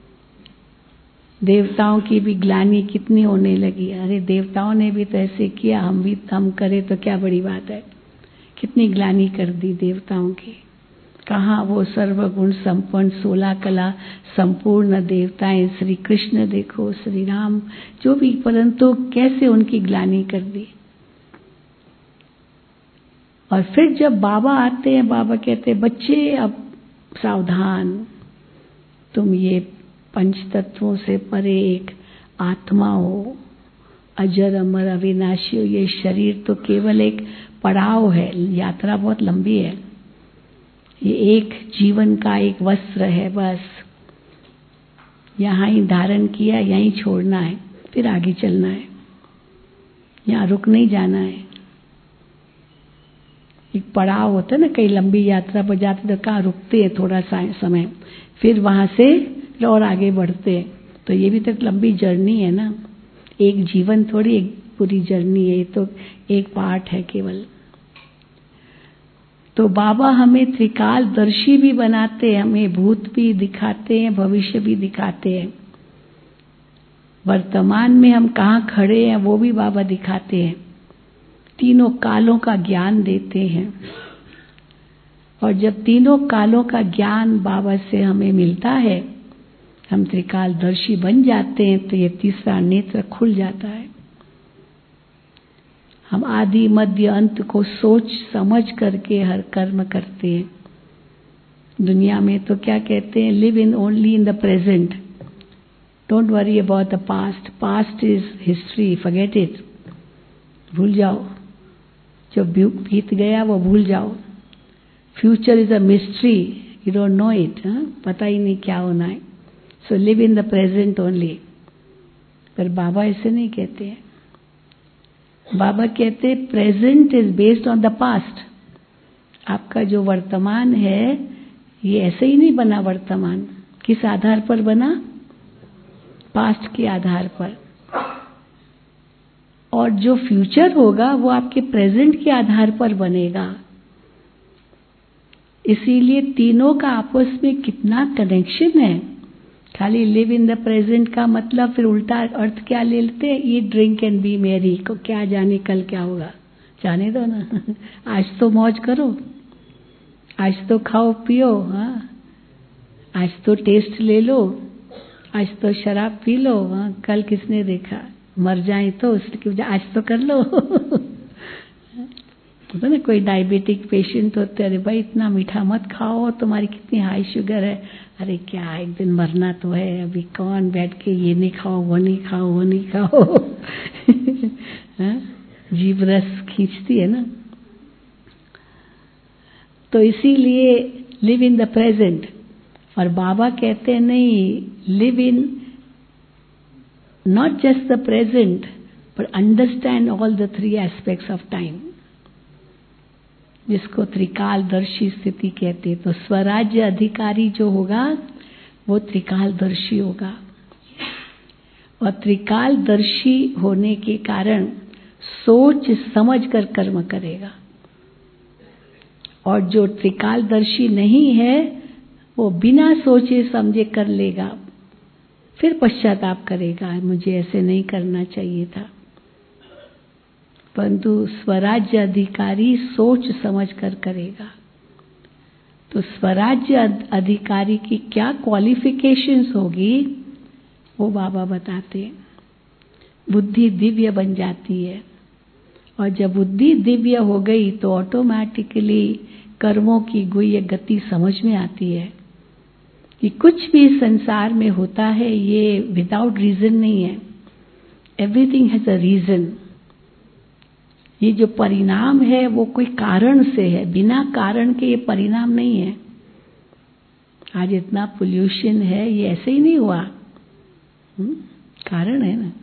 Speaker 2: देवताओं की भी ग्लानि कितनी होने लगी। अरे देवताओं ने भी तो ऐसे किया, हम भी हम करें तो क्या बड़ी बात है। कितनी ग्लानि कर दी देवताओं की। कहाँ वो सर्वगुण संपन्न, सोलह कला संपूर्ण देवताएं, श्री कृष्ण देखो, श्री राम, जो भी, परंतु कैसे उनकी ग्लानि कर दी। और फिर जब बाबा आते हैं, बाबा कहते हैं बच्चे अब सावधान, तुम ये पंच तत्वों से परे एक आत्मा हो, अजर अमर अविनाशी हो। ये शरीर तो केवल एक पड़ाव है, यात्रा बहुत लंबी है। ये एक जीवन का एक वस्त्र है, बस यहाँ ही धारण किया, यहीं छोड़ना है, फिर आगे चलना है, यहाँ रुक नहीं जाना है। एक पड़ाव होता है ना, कई लंबी यात्रा पर जाते तो कहाँ रुकते हैं थोड़ा सा समय, फिर वहां से और आगे बढ़ते हैं। तो ये भी तो लंबी जर्नी है ना, एक जीवन थोड़ी एक पूरी जर्नी है, ये तो एक पार्ट है केवल। तो बाबा हमें त्रिकालदर्शी भी बनाते हैं, हमें भूत भी दिखाते हैं, भविष्य भी दिखाते हैं, वर्तमान में हम कहाँ खड़े हैं वो भी बाबा दिखाते हैं, तीनों कालों का ज्ञान देते हैं। और जब तीनों कालों का ज्ञान बाबा से हमें मिलता है, हम त्रिकालदर्शी बन जाते हैं, तो ये तीसरा नेत्र खुल जाता है। हम आदि मध्य अंत को सोच समझ करके हर कर्म करते हैं। दुनिया में तो क्या कहते हैं, live in only in the present, don't worry about the past, past is history, forget it, भूल जाओ, जो बीत गया वो भूल जाओ। Future is a mystery, you don't know it, पता ही नहीं क्या होना है। So live in the present only. पर बाबा ऐसे नहीं कहते हैं। बाबा कहते हैं present is based on the past. आपका जो वर्तमान है ये ऐसे ही नहीं बना। वर्तमान किस आधार पर बना? पास्ट के आधार पर। और जो फ्यूचर होगा वो आपके प्रेजेंट के आधार पर बनेगा। इसीलिए तीनों का आपस में कितना कनेक्शन है, खाली लिव इन द प्रेजेंट का मतलब फिर उल्टा अर्थ क्या ले लेते हैं, ईट ड्रिंक एंड बी मेरी, को क्या जाने कल क्या होगा, जाने दो ना। आज तो मौज करो, आज तो खाओ पियो, हाँ आज तो टेस्ट ले लो, आज तो शराब पी लो, हाँ कल किसने देखा, मर जाए तो उसकी वजह आज तो कर लो। होता ना कोई डायबिटिक पेशेंट होते, अरे भाई इतना मीठा मत खाओ, तुम्हारी कितनी हाई शुगर है, अरे क्या एक दिन मरना तो है, अभी कौन बैठ के ये नहीं खाओ वो नहीं खाओ वो नहीं खाओ। जीभ रस खींचती है ना। तो इसीलिए लिव इन द प्रेजेंट। और बाबा कहते हैं नहीं, live in not just the present but understand all the three aspects of time, जिसको त्रिकालदर्शी स्थिति कहते हैं। तो स्वराज्य अधिकारी जो होगा वो त्रिकालदर्शी होगा, और त्रिकालदर्शी होने के कारण सोच समझ कर कर्म करेगा। और जो त्रिकालदर्शी नहीं है वो बिना सोचे समझे कर लेगा, फिर पश्चाताप करेगा, मुझे ऐसे नहीं करना चाहिए था। परंतु स्वराज्य अधिकारी सोच समझ कर करेगा। तो स्वराज्य अधिकारी की क्या क्वालिफिकेशंस होगी वो बाबा बताते हैं। बुद्धि दिव्य बन जाती है, और जब बुद्धि दिव्य हो गई तो ऑटोमेटिकली कर्मों की गुह्य गति समझ में आती है कि कुछ भी संसार में होता है ये विदाउट रीजन नहीं है, एवरीथिंग हैज अ रीजन। ये जो परिणाम है वो कोई कारण से है, बिना कारण के ये परिणाम नहीं है। आज इतना पोल्यूशन है, ये ऐसे ही नहीं हुआ, हुँ? कारण है ना।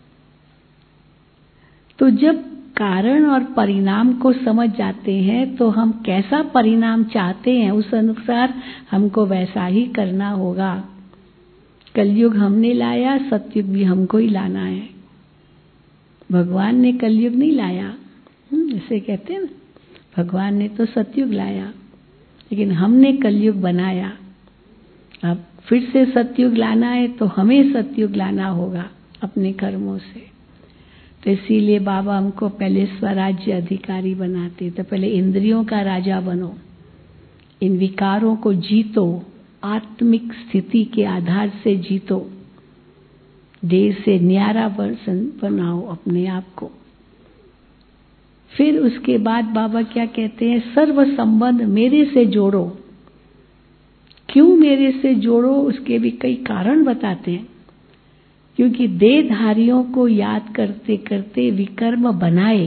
Speaker 2: तो जब कारण और परिणाम को समझ जाते हैं तो हम कैसा परिणाम चाहते हैं उस अनुसार हमको वैसा ही करना होगा। कलयुग हमने लाया, सतयुग भी हमको ही लाना है। भगवान ने कलयुग नहीं लाया, ऐसे कहते हैं ना, भगवान ने तो सतयुग लाया, लेकिन हमने कलयुग बनाया। अब फिर से सतयुग लाना है तो हमें सतयुग लाना होगा अपने कर्मों से। तो इसीलिए बाबा हमको पहले स्वराज्य अधिकारी बनाते। तो पहले इंद्रियों का राजा बनो, इन विकारों को जीतो, आत्मिक स्थिति के आधार से जीतो, देह से न्यारा बनाओ अपने आप को। फिर उसके बाद बाबा क्या कहते हैं, सर्व संबंध मेरे से जोड़ो। क्यों मेरे से जोड़ो, उसके भी कई कारण बताते हैं। क्योंकि देहधारियों को याद करते करते विकर्म बनाए,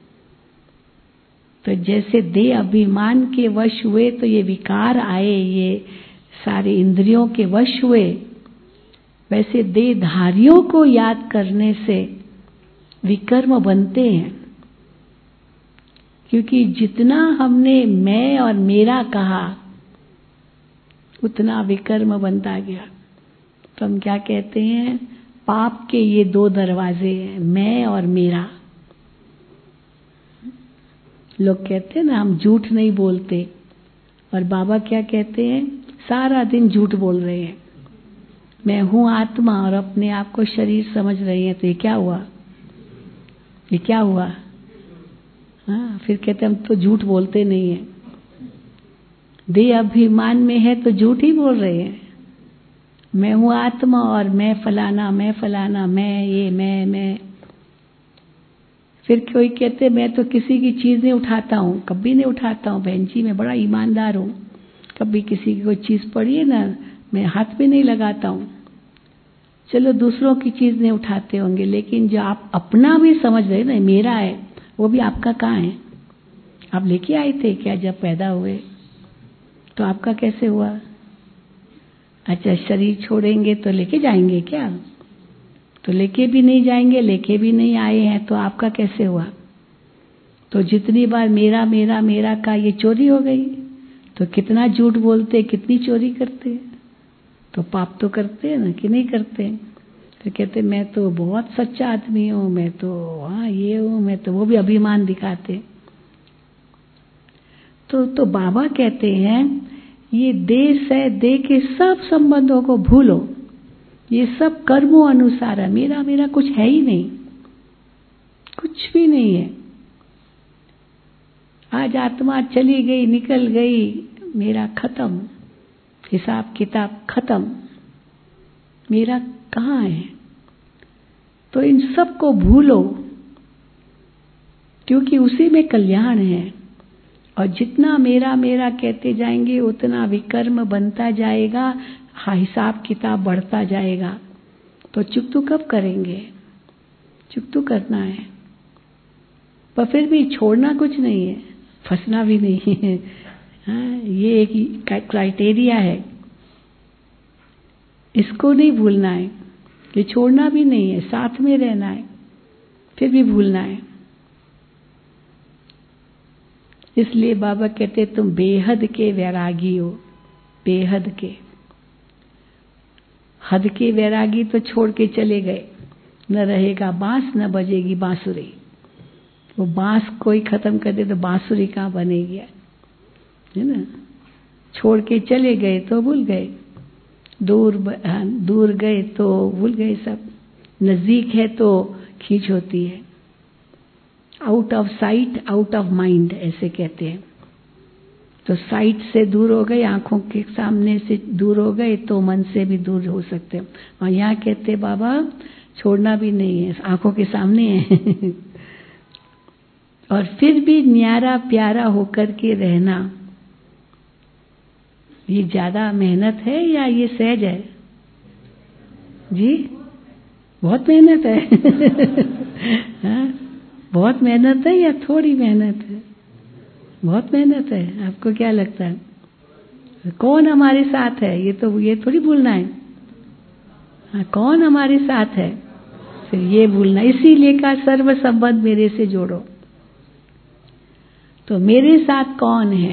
Speaker 2: तो जैसे देह अभिमान के वश हुए तो ये विकार आए, ये सारे इंद्रियों के वश हुए, वैसे देहधारियों को याद करने से विकर्म बनते हैं। क्योंकि जितना हमने मैं और मेरा कहा उतना विकर्म बनता गया। तो हम क्या कहते हैं, पाप के ये दो दरवाजे हैं, मैं और मेरा। लोग कहते हैं ना हम झूठ नहीं बोलते, और बाबा क्या कहते हैं, सारा दिन झूठ बोल रहे हैं। मैं हूं आत्मा और अपने आप को शरीर समझ रही है, तो ये क्या हुआ, ये क्या हुआ। हाँ, फिर कहते हम तो झूठ बोलते नहीं है। देह अभिमान में है तो झूठ ही बोल रहे हैं। मैं हूँ आत्मा और मैं फलाना मैं फलाना मैं ये मैं मैं फिर कोई कहते मैं तो किसी की चीज़ नहीं उठाता हूँ, कभी नहीं उठाता हूँ बहन जी, मैं बड़ा ईमानदार हूँ, कभी किसी की कोई चीज़ पड़ी है ना मैं हाथ भी नहीं लगाता हूँ। चलो दूसरों की चीज़ नहीं उठाते होंगे, लेकिन जो आप अपना भी समझ रहे ना मेरा है, वो भी आपका कहाँ है। आप लेके आए थे क्या जब पैदा हुए, तो आपका कैसे हुआ। अच्छा शरीर छोड़ेंगे तो लेके जाएंगे क्या, तो लेके भी नहीं जाएंगे, लेके भी नहीं आए हैं, तो आपका कैसे हुआ। तो जितनी बार मेरा मेरा मेरा का ये चोरी हो गई, तो कितना झूठ बोलते, कितनी चोरी करते, तो पाप तो करते हैं ना कि नहीं करते। तो कहते मैं तो बहुत सच्चा आदमी हूँ, मैं तो हाँ ये हूँ, मैं तो, वो भी अभिमान दिखाते। तो तो बाबा कहते हैं ये देह से देह के सब संबंधों को भूलो, ये सब कर्मों अनुसार है, मेरा मेरा कुछ है ही नहीं, कुछ भी नहीं है। आज आत्मा चली गई, निकल गई, मेरा खत्म, हिसाब किताब खत्म, मेरा कहाँ है? तो इन सब को भूलो, क्योंकि उसी में कल्याण है। और जितना मेरा मेरा कहते जाएंगे उतना विकर्म बनता जाएगा, हिसाब किताब बढ़ता जाएगा। तो चुकतू कब करेंगे? चुकतू करना है, पर फिर भी छोड़ना कुछ नहीं है, फंसना भी नहीं है। हाँ, ये एक क्राइटेरिया है, इसको नहीं भूलना है, ये छोड़ना भी नहीं है, साथ में रहना है, फिर भी भूलना है। इसलिए बाबा कहते तुम बेहद के वैरागी हो, बेहद के। हद के वैरागी तो छोड़ के चले गए, न रहेगा बांस न बजेगी बांसुरी। वो बांस कोई खत्म कर दे तो बांसुरी कहाँ बनेगी, है ना? छोड़ के चले गए तो भूल गए, दूर दूर गए तो भूल गए सब, नजदीक है तो खींच होती है। Out of sight out of mind ऐसे कहते हैं। तो साइट से दूर हो गए, आंखों के सामने से दूर हो गए तो मन से भी दूर हो सकते हैं। और यहाँ कहते बाबा छोड़ना भी नहीं है, आंखों के सामने है। और फिर भी न्यारा प्यारा होकर के रहना, ये ज्यादा मेहनत है या ये सहज है जी? बहुत मेहनत है। हाँ, बहुत मेहनत है या थोड़ी मेहनत है? बहुत मेहनत है। आपको क्या लगता है? कौन हमारे साथ है? ये तो ये थोड़ी भूलना है। हाँ, कौन हमारे साथ है, फिर ये भूलना। इसीलिए का सर्व संबंध मेरे से जोड़ो। तो मेरे साथ कौन है?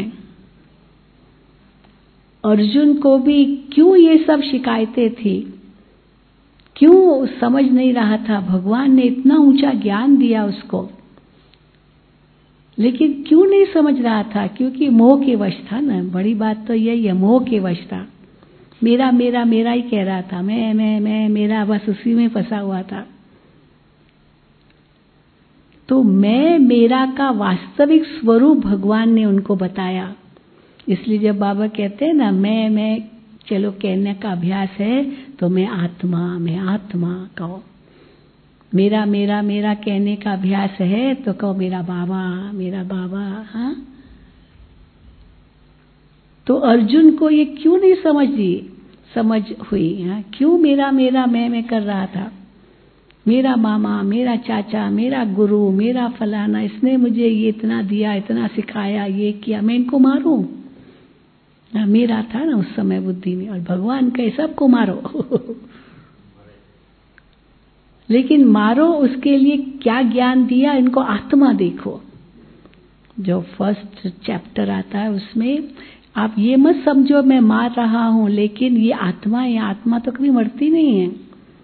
Speaker 2: अर्जुन को भी क्यों ये सब शिकायतें थी, क्यों समझ नहीं रहा था? भगवान ने इतना ऊंचा ज्ञान दिया उसको, लेकिन क्यों नहीं समझ रहा था? क्योंकि मोह के वश था ना। बड़ी बात तो यही है, मोह के वश था। मेरा मेरा मेरा ही कह रहा था, मैं मैं मैं मेरा, बस उसी में फंसा हुआ था। तो मैं मेरा का वास्तविक स्वरूप भगवान ने उनको बताया। इसलिए जब बाबा कहते हैं ना मैं मैं चलो कहने का अभ्यास है, तो मैं आत्मा मैं आत्मा कहो। मेरा मेरा मेरा कहने का अभ्यास है तो कहो मेरा बाबा मेरा बाबा। हाँ, तो अर्जुन को ये क्यों नहीं समझ दी समझ हुई? हाँ, क्यों मेरा मेरा मैं मैं कर रहा था? मेरा मामा, मेरा चाचा, मेरा गुरु, मेरा फलाना, इसने मुझे ये इतना दिया, इतना सिखाया, ये किया, मैं इनको मारूं? मेरा था ना उस समय बुद्धि में। और भगवान कहे सबको मारो। लेकिन मारो उसके लिए क्या ज्ञान दिया? इनको आत्मा देखो। जो फर्स्ट चैप्टर आता है उसमें आप ये मत समझो मैं मार रहा हूं, लेकिन ये आत्मा है, आत्मा तो कभी मरती नहीं है।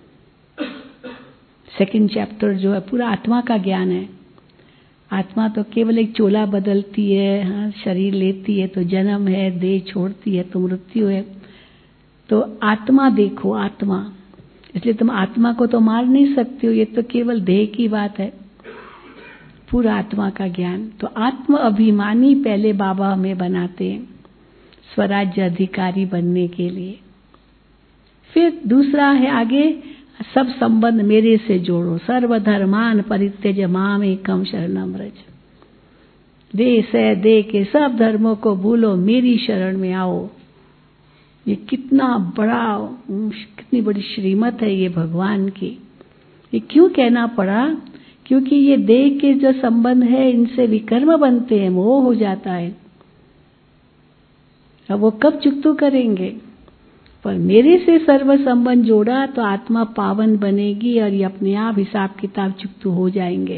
Speaker 2: सेकंड चैप्टर जो है पूरा आत्मा का ज्ञान है। आत्मा तो केवल एक चोला बदलती है, हाँ, शरीर लेती है तो जन्म है, देह छोड़ती है तो मृत्यु है। तो आत्मा देखो, आत्मा। इसलिए तुम आत्मा को तो मार नहीं सकते हो, ये तो केवल देह की बात है। पूरा आत्मा का ज्ञान। तो आत्म अभिमानी पहले बाबा हमें बनाते हैं स्वराज्य अधिकारी बनने के लिए। फिर दूसरा है आगे, सब संबंध मेरे से जोड़ो। सर्वधर्मान परित्यज माम एकम शरणम व्रज। दे से दे के सब धर्मों को भूलो, मेरी शरण में आओ। ये कितना बड़ा, कितनी बड़ी श्रीमत है ये भगवान की। ये क्यों कहना पड़ा? क्योंकि ये देह के जो संबंध है इनसे विकर्म बनते हैं, मोह हो जाता है। अब वो कब चुकतू करेंगे? पर मेरे से सर्व संबंध जोड़ा तो आत्मा पावन बनेगी और ये अपने आप हिसाब किताब चुकतू हो जाएंगे।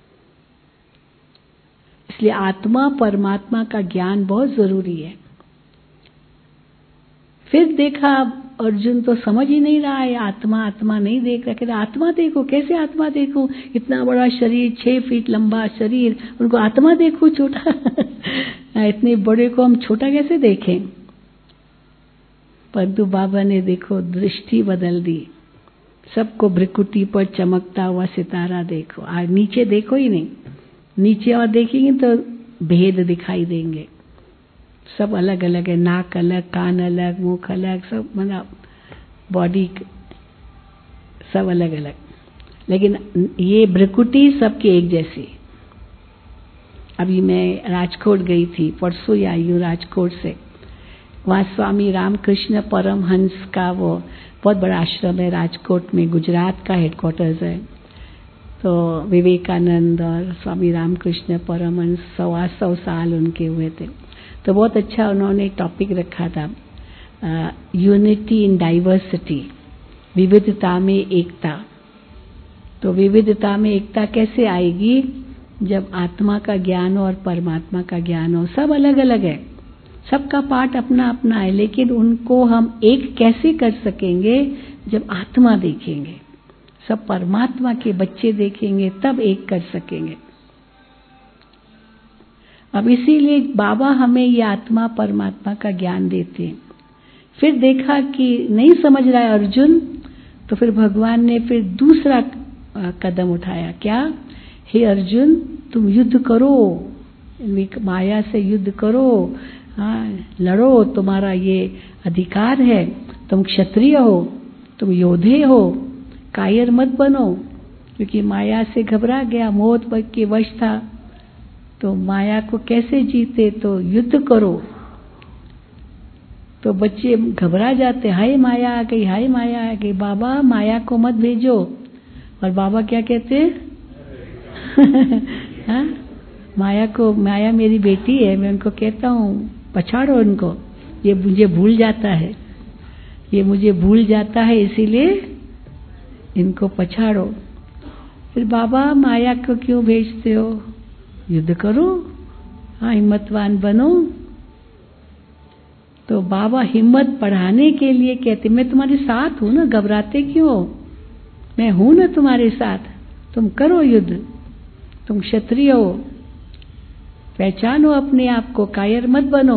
Speaker 2: इसलिए आत्मा परमात्मा का ज्ञान बहुत जरूरी है। फिर देखा अर्जुन तो समझ ही नहीं रहा है, आत्मा आत्मा नहीं देख रहा। कहते आत्मा देखो, कैसे आत्मा देखो? इतना बड़ा शरीर, छह फीट लंबा शरीर, उनको आत्मा देखो छोटा। इतने बड़े को हम छोटा कैसे देखें? परंतु बाबा ने देखो दृष्टि बदल दी। सबको भ्रिकुटी पर चमकता हुआ सितारा देखो, आज नीचे देखो ही नहीं, नीचे और देखेंगे तो भेद दिखाई देंगे। सब अलग अलग है, नाक अलग, कान अलग, मुख अलग, सब मतलब बॉडी सब अलग अलग, लेकिन ये भ्रिकुटी सबकी एक जैसी। अभी मैं राजकोट गई थी, परसों ही आई हूँ राजकोट से। वहाँ स्वामी रामकृष्ण परमहंस का वो बहुत बड़ा आश्रम है राजकोट में, गुजरात का हेडक्वार्टर्स है। तो विवेकानंद और स्वामी रामकृष्ण परमहंस सवा सौ साल उनके हुए थे। तो बहुत अच्छा उन्होंने टॉपिक रखा था, यूनिटी इन डाइवर्सिटी, विविधता में एकता। तो विविधता में एकता कैसे आएगी? जब आत्मा का ज्ञान हो और परमात्मा का ज्ञान हो। सब अलग अलग है, सबका पार्ट अपना अपना है, लेकिन उनको हम एक कैसे कर सकेंगे? जब आत्मा देखेंगे, सब परमात्मा के बच्चे देखेंगे, तब एक कर सकेंगे। अब इसीलिए बाबा हमें ये आत्मा परमात्मा का ज्ञान देते हैं। फिर देखा कि नहीं समझ रहा है अर्जुन, तो फिर भगवान ने फिर दूसरा कदम उठाया। क्या? हे अर्जुन, तुम युद्ध करो, माया से युद्ध करो, हाँ लड़ो, तुम्हारा ये अधिकार है, तुम क्षत्रिय हो, तुम योद्धे हो, कायर मत बनो। क्योंकि माया से घबरा गया, मोह के वश था, तो माया को कैसे जीते? तो युद्ध करो। तो बच्चे घबरा जाते, हाय माया आ गई, हाय माया आ गई, बाबा माया को मत भेजो। और बाबा क्या कहते हैं? हाँ, माया को, माया मेरी बेटी है, मैं उनको कहता हूँ पछाड़ो उनको, ये मुझे भूल जाता है, ये मुझे भूल जाता है, इसीलिए इनको पछाड़ो। फिर बाबा माया को क्यों भेजते हो? युद्ध करो, हाँ हिम्मतवान बनो। तो बाबा हिम्मत बढ़ाने के लिए कहते, मैं तुम्हारे साथ हूं ना, घबराते क्यों हो? मैं हूं ना तुम्हारे साथ, तुम करो युद्ध, तुम क्षत्रिय हो, पहचानो अपने आप को, कायर मत बनो।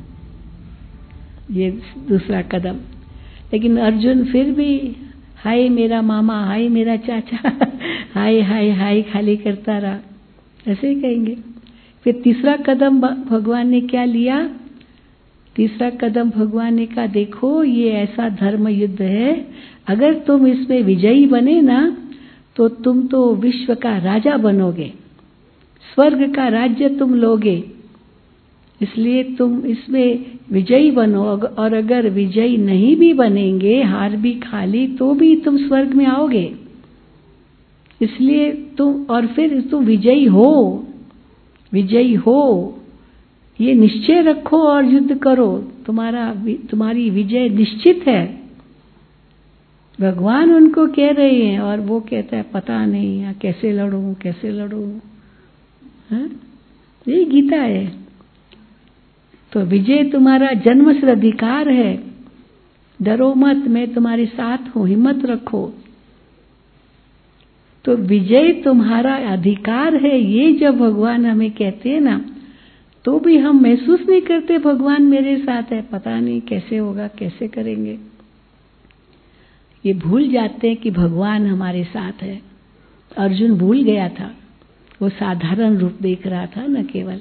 Speaker 2: ये दूसरा कदम। लेकिन अर्जुन फिर भी हाय मेरा मामा, हाय मेरा चाचा, हाय हाय हाय खाली करता रहा, ऐसे ही कहेंगे। फिर तीसरा कदम भगवान ने क्या लिया? तीसरा कदम भगवान ने कहा, देखो ये ऐसा धर्म युद्ध है, अगर तुम इसमें विजयी बने ना, तो तुम तो विश्व का राजा बनोगे, स्वर्ग का राज्य तुम लोगे। इसलिए तुम इसमें विजयी बनो, और अगर विजयी नहीं भी बनेंगे, हार भी खा ली, तो भी तुम स्वर्ग में आओगे। इसलिए तुम, और फिर तुम विजयी हो, विजयी हो, ये निश्चय रखो और युद्ध करो, तुम्हारा तुम्हारी विजय निश्चित है। भगवान उनको कह रहे हैं, और वो कहता है पता नहीं कैसे लड़ूं, कैसे लड़ूं। हाँ, ये गीता है। तो विजय तुम्हारा जन्मसिद्ध अधिकार है, डरो मत, मैं तुम्हारे साथ हूं, हिम्मत रखो। तो विजय तुम्हारा अधिकार है, ये जब भगवान हमें कहते हैं ना, तो भी हम महसूस नहीं करते भगवान मेरे साथ है, पता नहीं कैसे होगा, कैसे करेंगे। ये भूल जाते हैं कि भगवान हमारे साथ है। अर्जुन भूल गया था, वो साधारण रूप देख रहा था न केवल।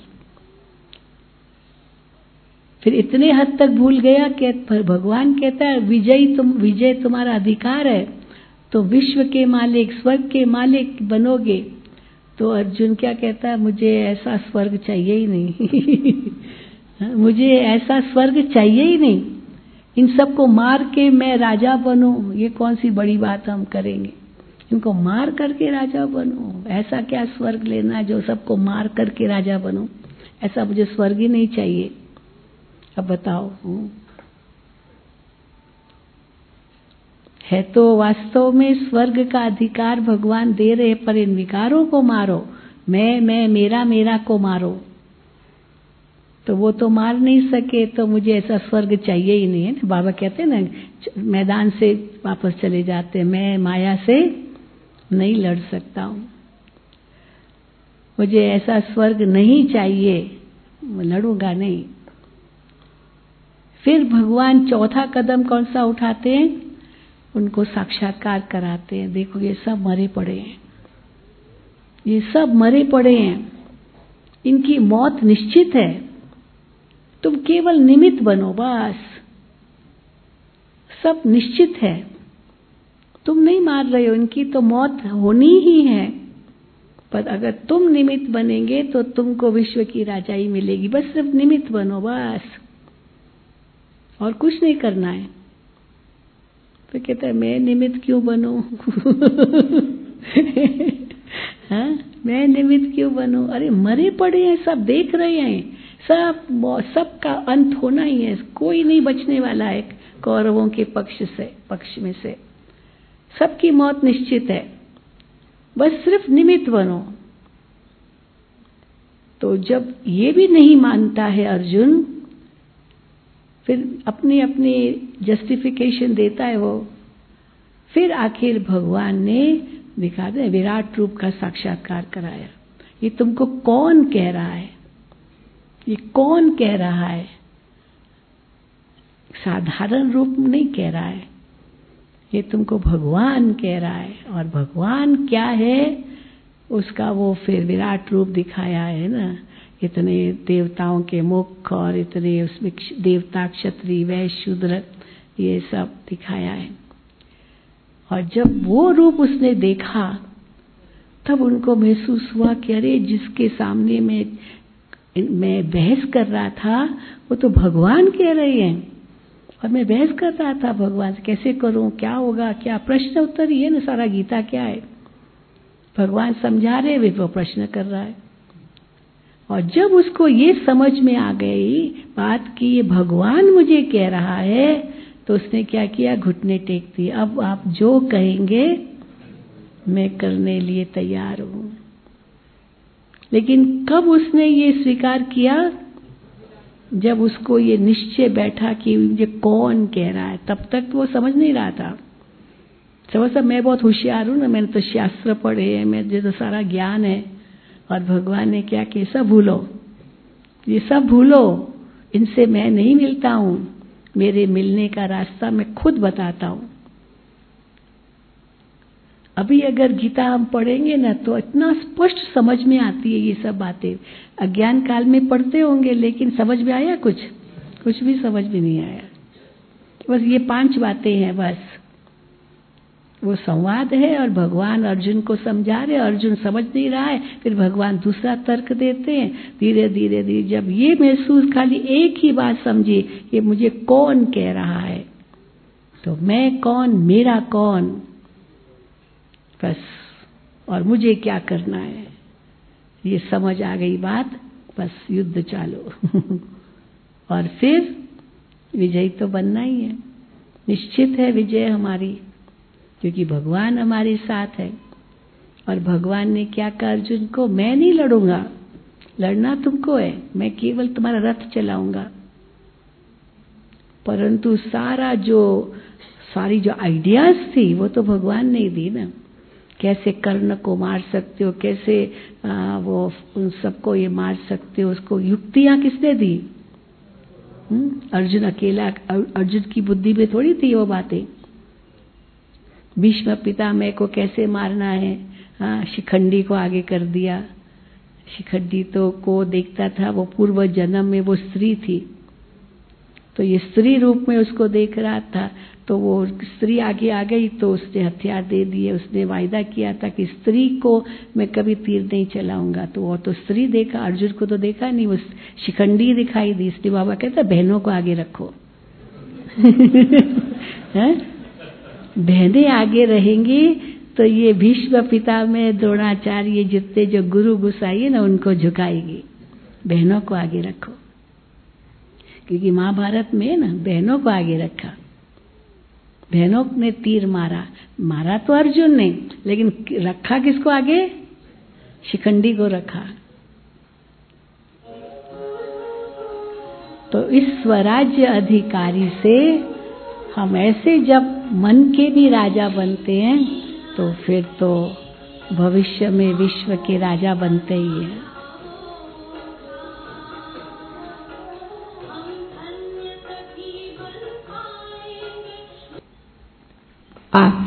Speaker 2: फिर इतने हद तक भूल गया कि भगवान कहता है विजय तुम, विजय तुम्हारा अधिकार है, तो विश्व के मालिक, स्वर्ग के मालिक बनोगे। तो अर्जुन क्या कहता है, मुझे ऐसा स्वर्ग चाहिए ही नहीं। मुझे ऐसा स्वर्ग चाहिए ही नहीं, इन सबको मार के मैं राजा बनूं, ये कौन सी बड़ी बात हम करेंगे? इनको मार करके राजा बनूं, ऐसा क्या स्वर्ग लेना जो सबको मार करके राजा बनूं? ऐसा मुझे स्वर्ग ही नहीं चाहिए। अब बताओ, है तो वास्तव में स्वर्ग का अधिकार भगवान दे रहे, पर इन विकारों को मारो, मैं मैं मेरा मेरा को मारो, तो वो तो मार नहीं सके, तो मुझे ऐसा स्वर्ग चाहिए ही नहीं है ना। बाबा कहते हैं ना, मैदान से वापस चले जाते, मैं माया से नहीं लड़ सकता हूं, मुझे ऐसा स्वर्ग नहीं चाहिए, लड़ूंगा नहीं। फिर भगवान चौथा कदम कौन सा उठाते हैं? उनको साक्षात्कार कराते हैं। देखो ये सब मरे पड़े हैं, ये सब मरे पड़े हैं, इनकी मौत निश्चित है, तुम केवल निमित्त बनो बस। सब निश्चित है, तुम नहीं मार रहे हो, इनकी तो मौत होनी ही है, पर अगर तुम निमित्त बनेंगे तो तुमको विश्व की राजाई मिलेगी। बस सिर्फ निमित्त बनो बस, और कुछ नहीं करना है। तो कहता है मैं निमित्त क्यों बनूं? हाँ, मैं निमित्त क्यों बनूं? अरे मरे पड़े हैं, सब देख रहे हैं, सब सबका अंत होना ही है, कोई नहीं बचने वाला है कौरवों के पक्ष से, पक्ष में से सबकी मौत निश्चित है, बस सिर्फ निमित्त बनो। तो जब ये भी नहीं मानता है अर्जुन, फिर अपनी अपनी जस्टिफिकेशन देता है वो, फिर आखिर भगवान ने दिखा दे विराट रूप का साक्षात्कार कराया। ये तुमको कौन कह रहा है? ये कौन कह रहा है? साधारण रूप नहीं कह रहा है, ये तुमको भगवान कह रहा है। और भगवान क्या है उसका वो फिर विराट रूप दिखाया है ना, इतने देवताओं के मुख और इतने उसमें देवता, क्षत्रिय, वैश्य, शूद्र, ये सब दिखाया है। और जब वो रूप उसने देखा तब उनको महसूस हुआ कि अरे जिसके सामने मैं मैं बहस कर रहा था वो तो भगवान कह रहे हैं, और मैं बहस कर रहा था भगवान से, कैसे करूं, क्या होगा, क्या प्रश्न उत्तर ही है ना, सारा गीता क्या है, भगवान समझा रहे वे वो प्रश्न कर रहा है। और जब उसको ये समझ में आ गई बात कि ये भगवान मुझे कह रहा है, तो उसने क्या किया, घुटने टेक दिए। अब आप जो कहेंगे मैं करने लिए तैयार हूं। लेकिन कब उसने ये स्वीकार किया? जब उसको ये निश्चय बैठा कि मुझे कौन कह रहा है। तब तक वो समझ नहीं रहा था, समझ मैं बहुत होशियार हूं ना, मैंने तो शास्त्र पढ़े हैं, मुझे तो सारा ज्ञान है। और भगवान ने क्या किया, सब भूलो, ये सब भूलो, इनसे मैं नहीं मिलता हूं, मेरे मिलने का रास्ता मैं खुद बताता हूं। अभी अगर गीता हम पढ़ेंगे ना तो इतना स्पष्ट समझ में आती है ये सब बातें। अज्ञान काल में पढ़ते होंगे लेकिन समझ में आया कुछ? कुछ भी समझ में नहीं आया। बस ये पांच बातें हैं, बस वो संवाद है और भगवान अर्जुन को समझा रहे, अर्जुन समझ नहीं रहा है, फिर भगवान दूसरा तर्क देते हैं। धीरे धीरे धीरे जब ये महसूस, खाली एक ही बात समझे, ये मुझे कौन कह रहा है, तो मैं कौन, मेरा कौन, बस, और मुझे क्या करना है, ये समझ आ गई बात, बस युद्ध चालू। और फिर विजयी तो बनना ही है, निश्चित है विजय हमारी, क्योंकि भगवान हमारे साथ है। और भगवान ने क्या कहा अर्जुन को, मैं नहीं लड़ूंगा, लड़ना तुमको है, मैं केवल तुम्हारा रथ चलाऊंगा। परंतु सारा जो सारी जो आइडियाज थी वो तो भगवान ने दी ना, कैसे कर्ण को मार सकते हो, कैसे आ, वो उन सबको ये मार सकते हो, उसको युक्तियां किसने दी? हुँ? अर्जुन अकेला, अर्जुन की बुद्धि में थोड़ी थी वो बातें। भीष्म पितामह को कैसे मारना है, हाँ, शिखंडी को आगे कर दिया। शिखंडी तो को देखता था वो पूर्व जन्म में वो स्त्री थी, तो ये स्त्री रूप में उसको देख रहा था, तो वो स्त्री आगे आ गई तो उसने हथियार दे दिए। उसने वायदा किया था कि स्त्री को मैं कभी तीर नहीं चलाऊंगा, तो वो तो स्त्री देखा, अर्जुन को तो देखा नहीं, वो शिखंडी दिखाई दी। इसलिए बाबा कहता बहनों को आगे रखो। बहनें आगे रहेंगी तो ये भीष्म पितामह, द्रोणाचार्य, जितने जो गुरु गुसाई है ना, उनको झुकाएगी। बहनों को आगे रखो, क्योंकि महाभारत में ना बहनों को आगे रखा, बहनों ने तीर मारा, मारा तो अर्जुन ने, लेकिन रखा किसको आगे? शिखंडी को रखा। तो इस स्वराज्य अधिकारी से हम ऐसे जब मन के भी राजा बनते हैं तो फिर तो भविष्य में विश्व के राजा बनते ही हैं।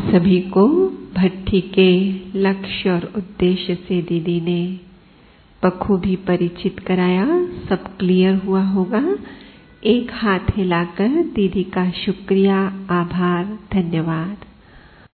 Speaker 1: सभी को भट्ठी के लक्ष्य और उद्देश्य से दीदी ने बखूबी परिचित कराया। सब क्लियर हुआ होगा। एक हाथ हिलाकर दीदी का शुक्रिया, आभार, धन्यवाद।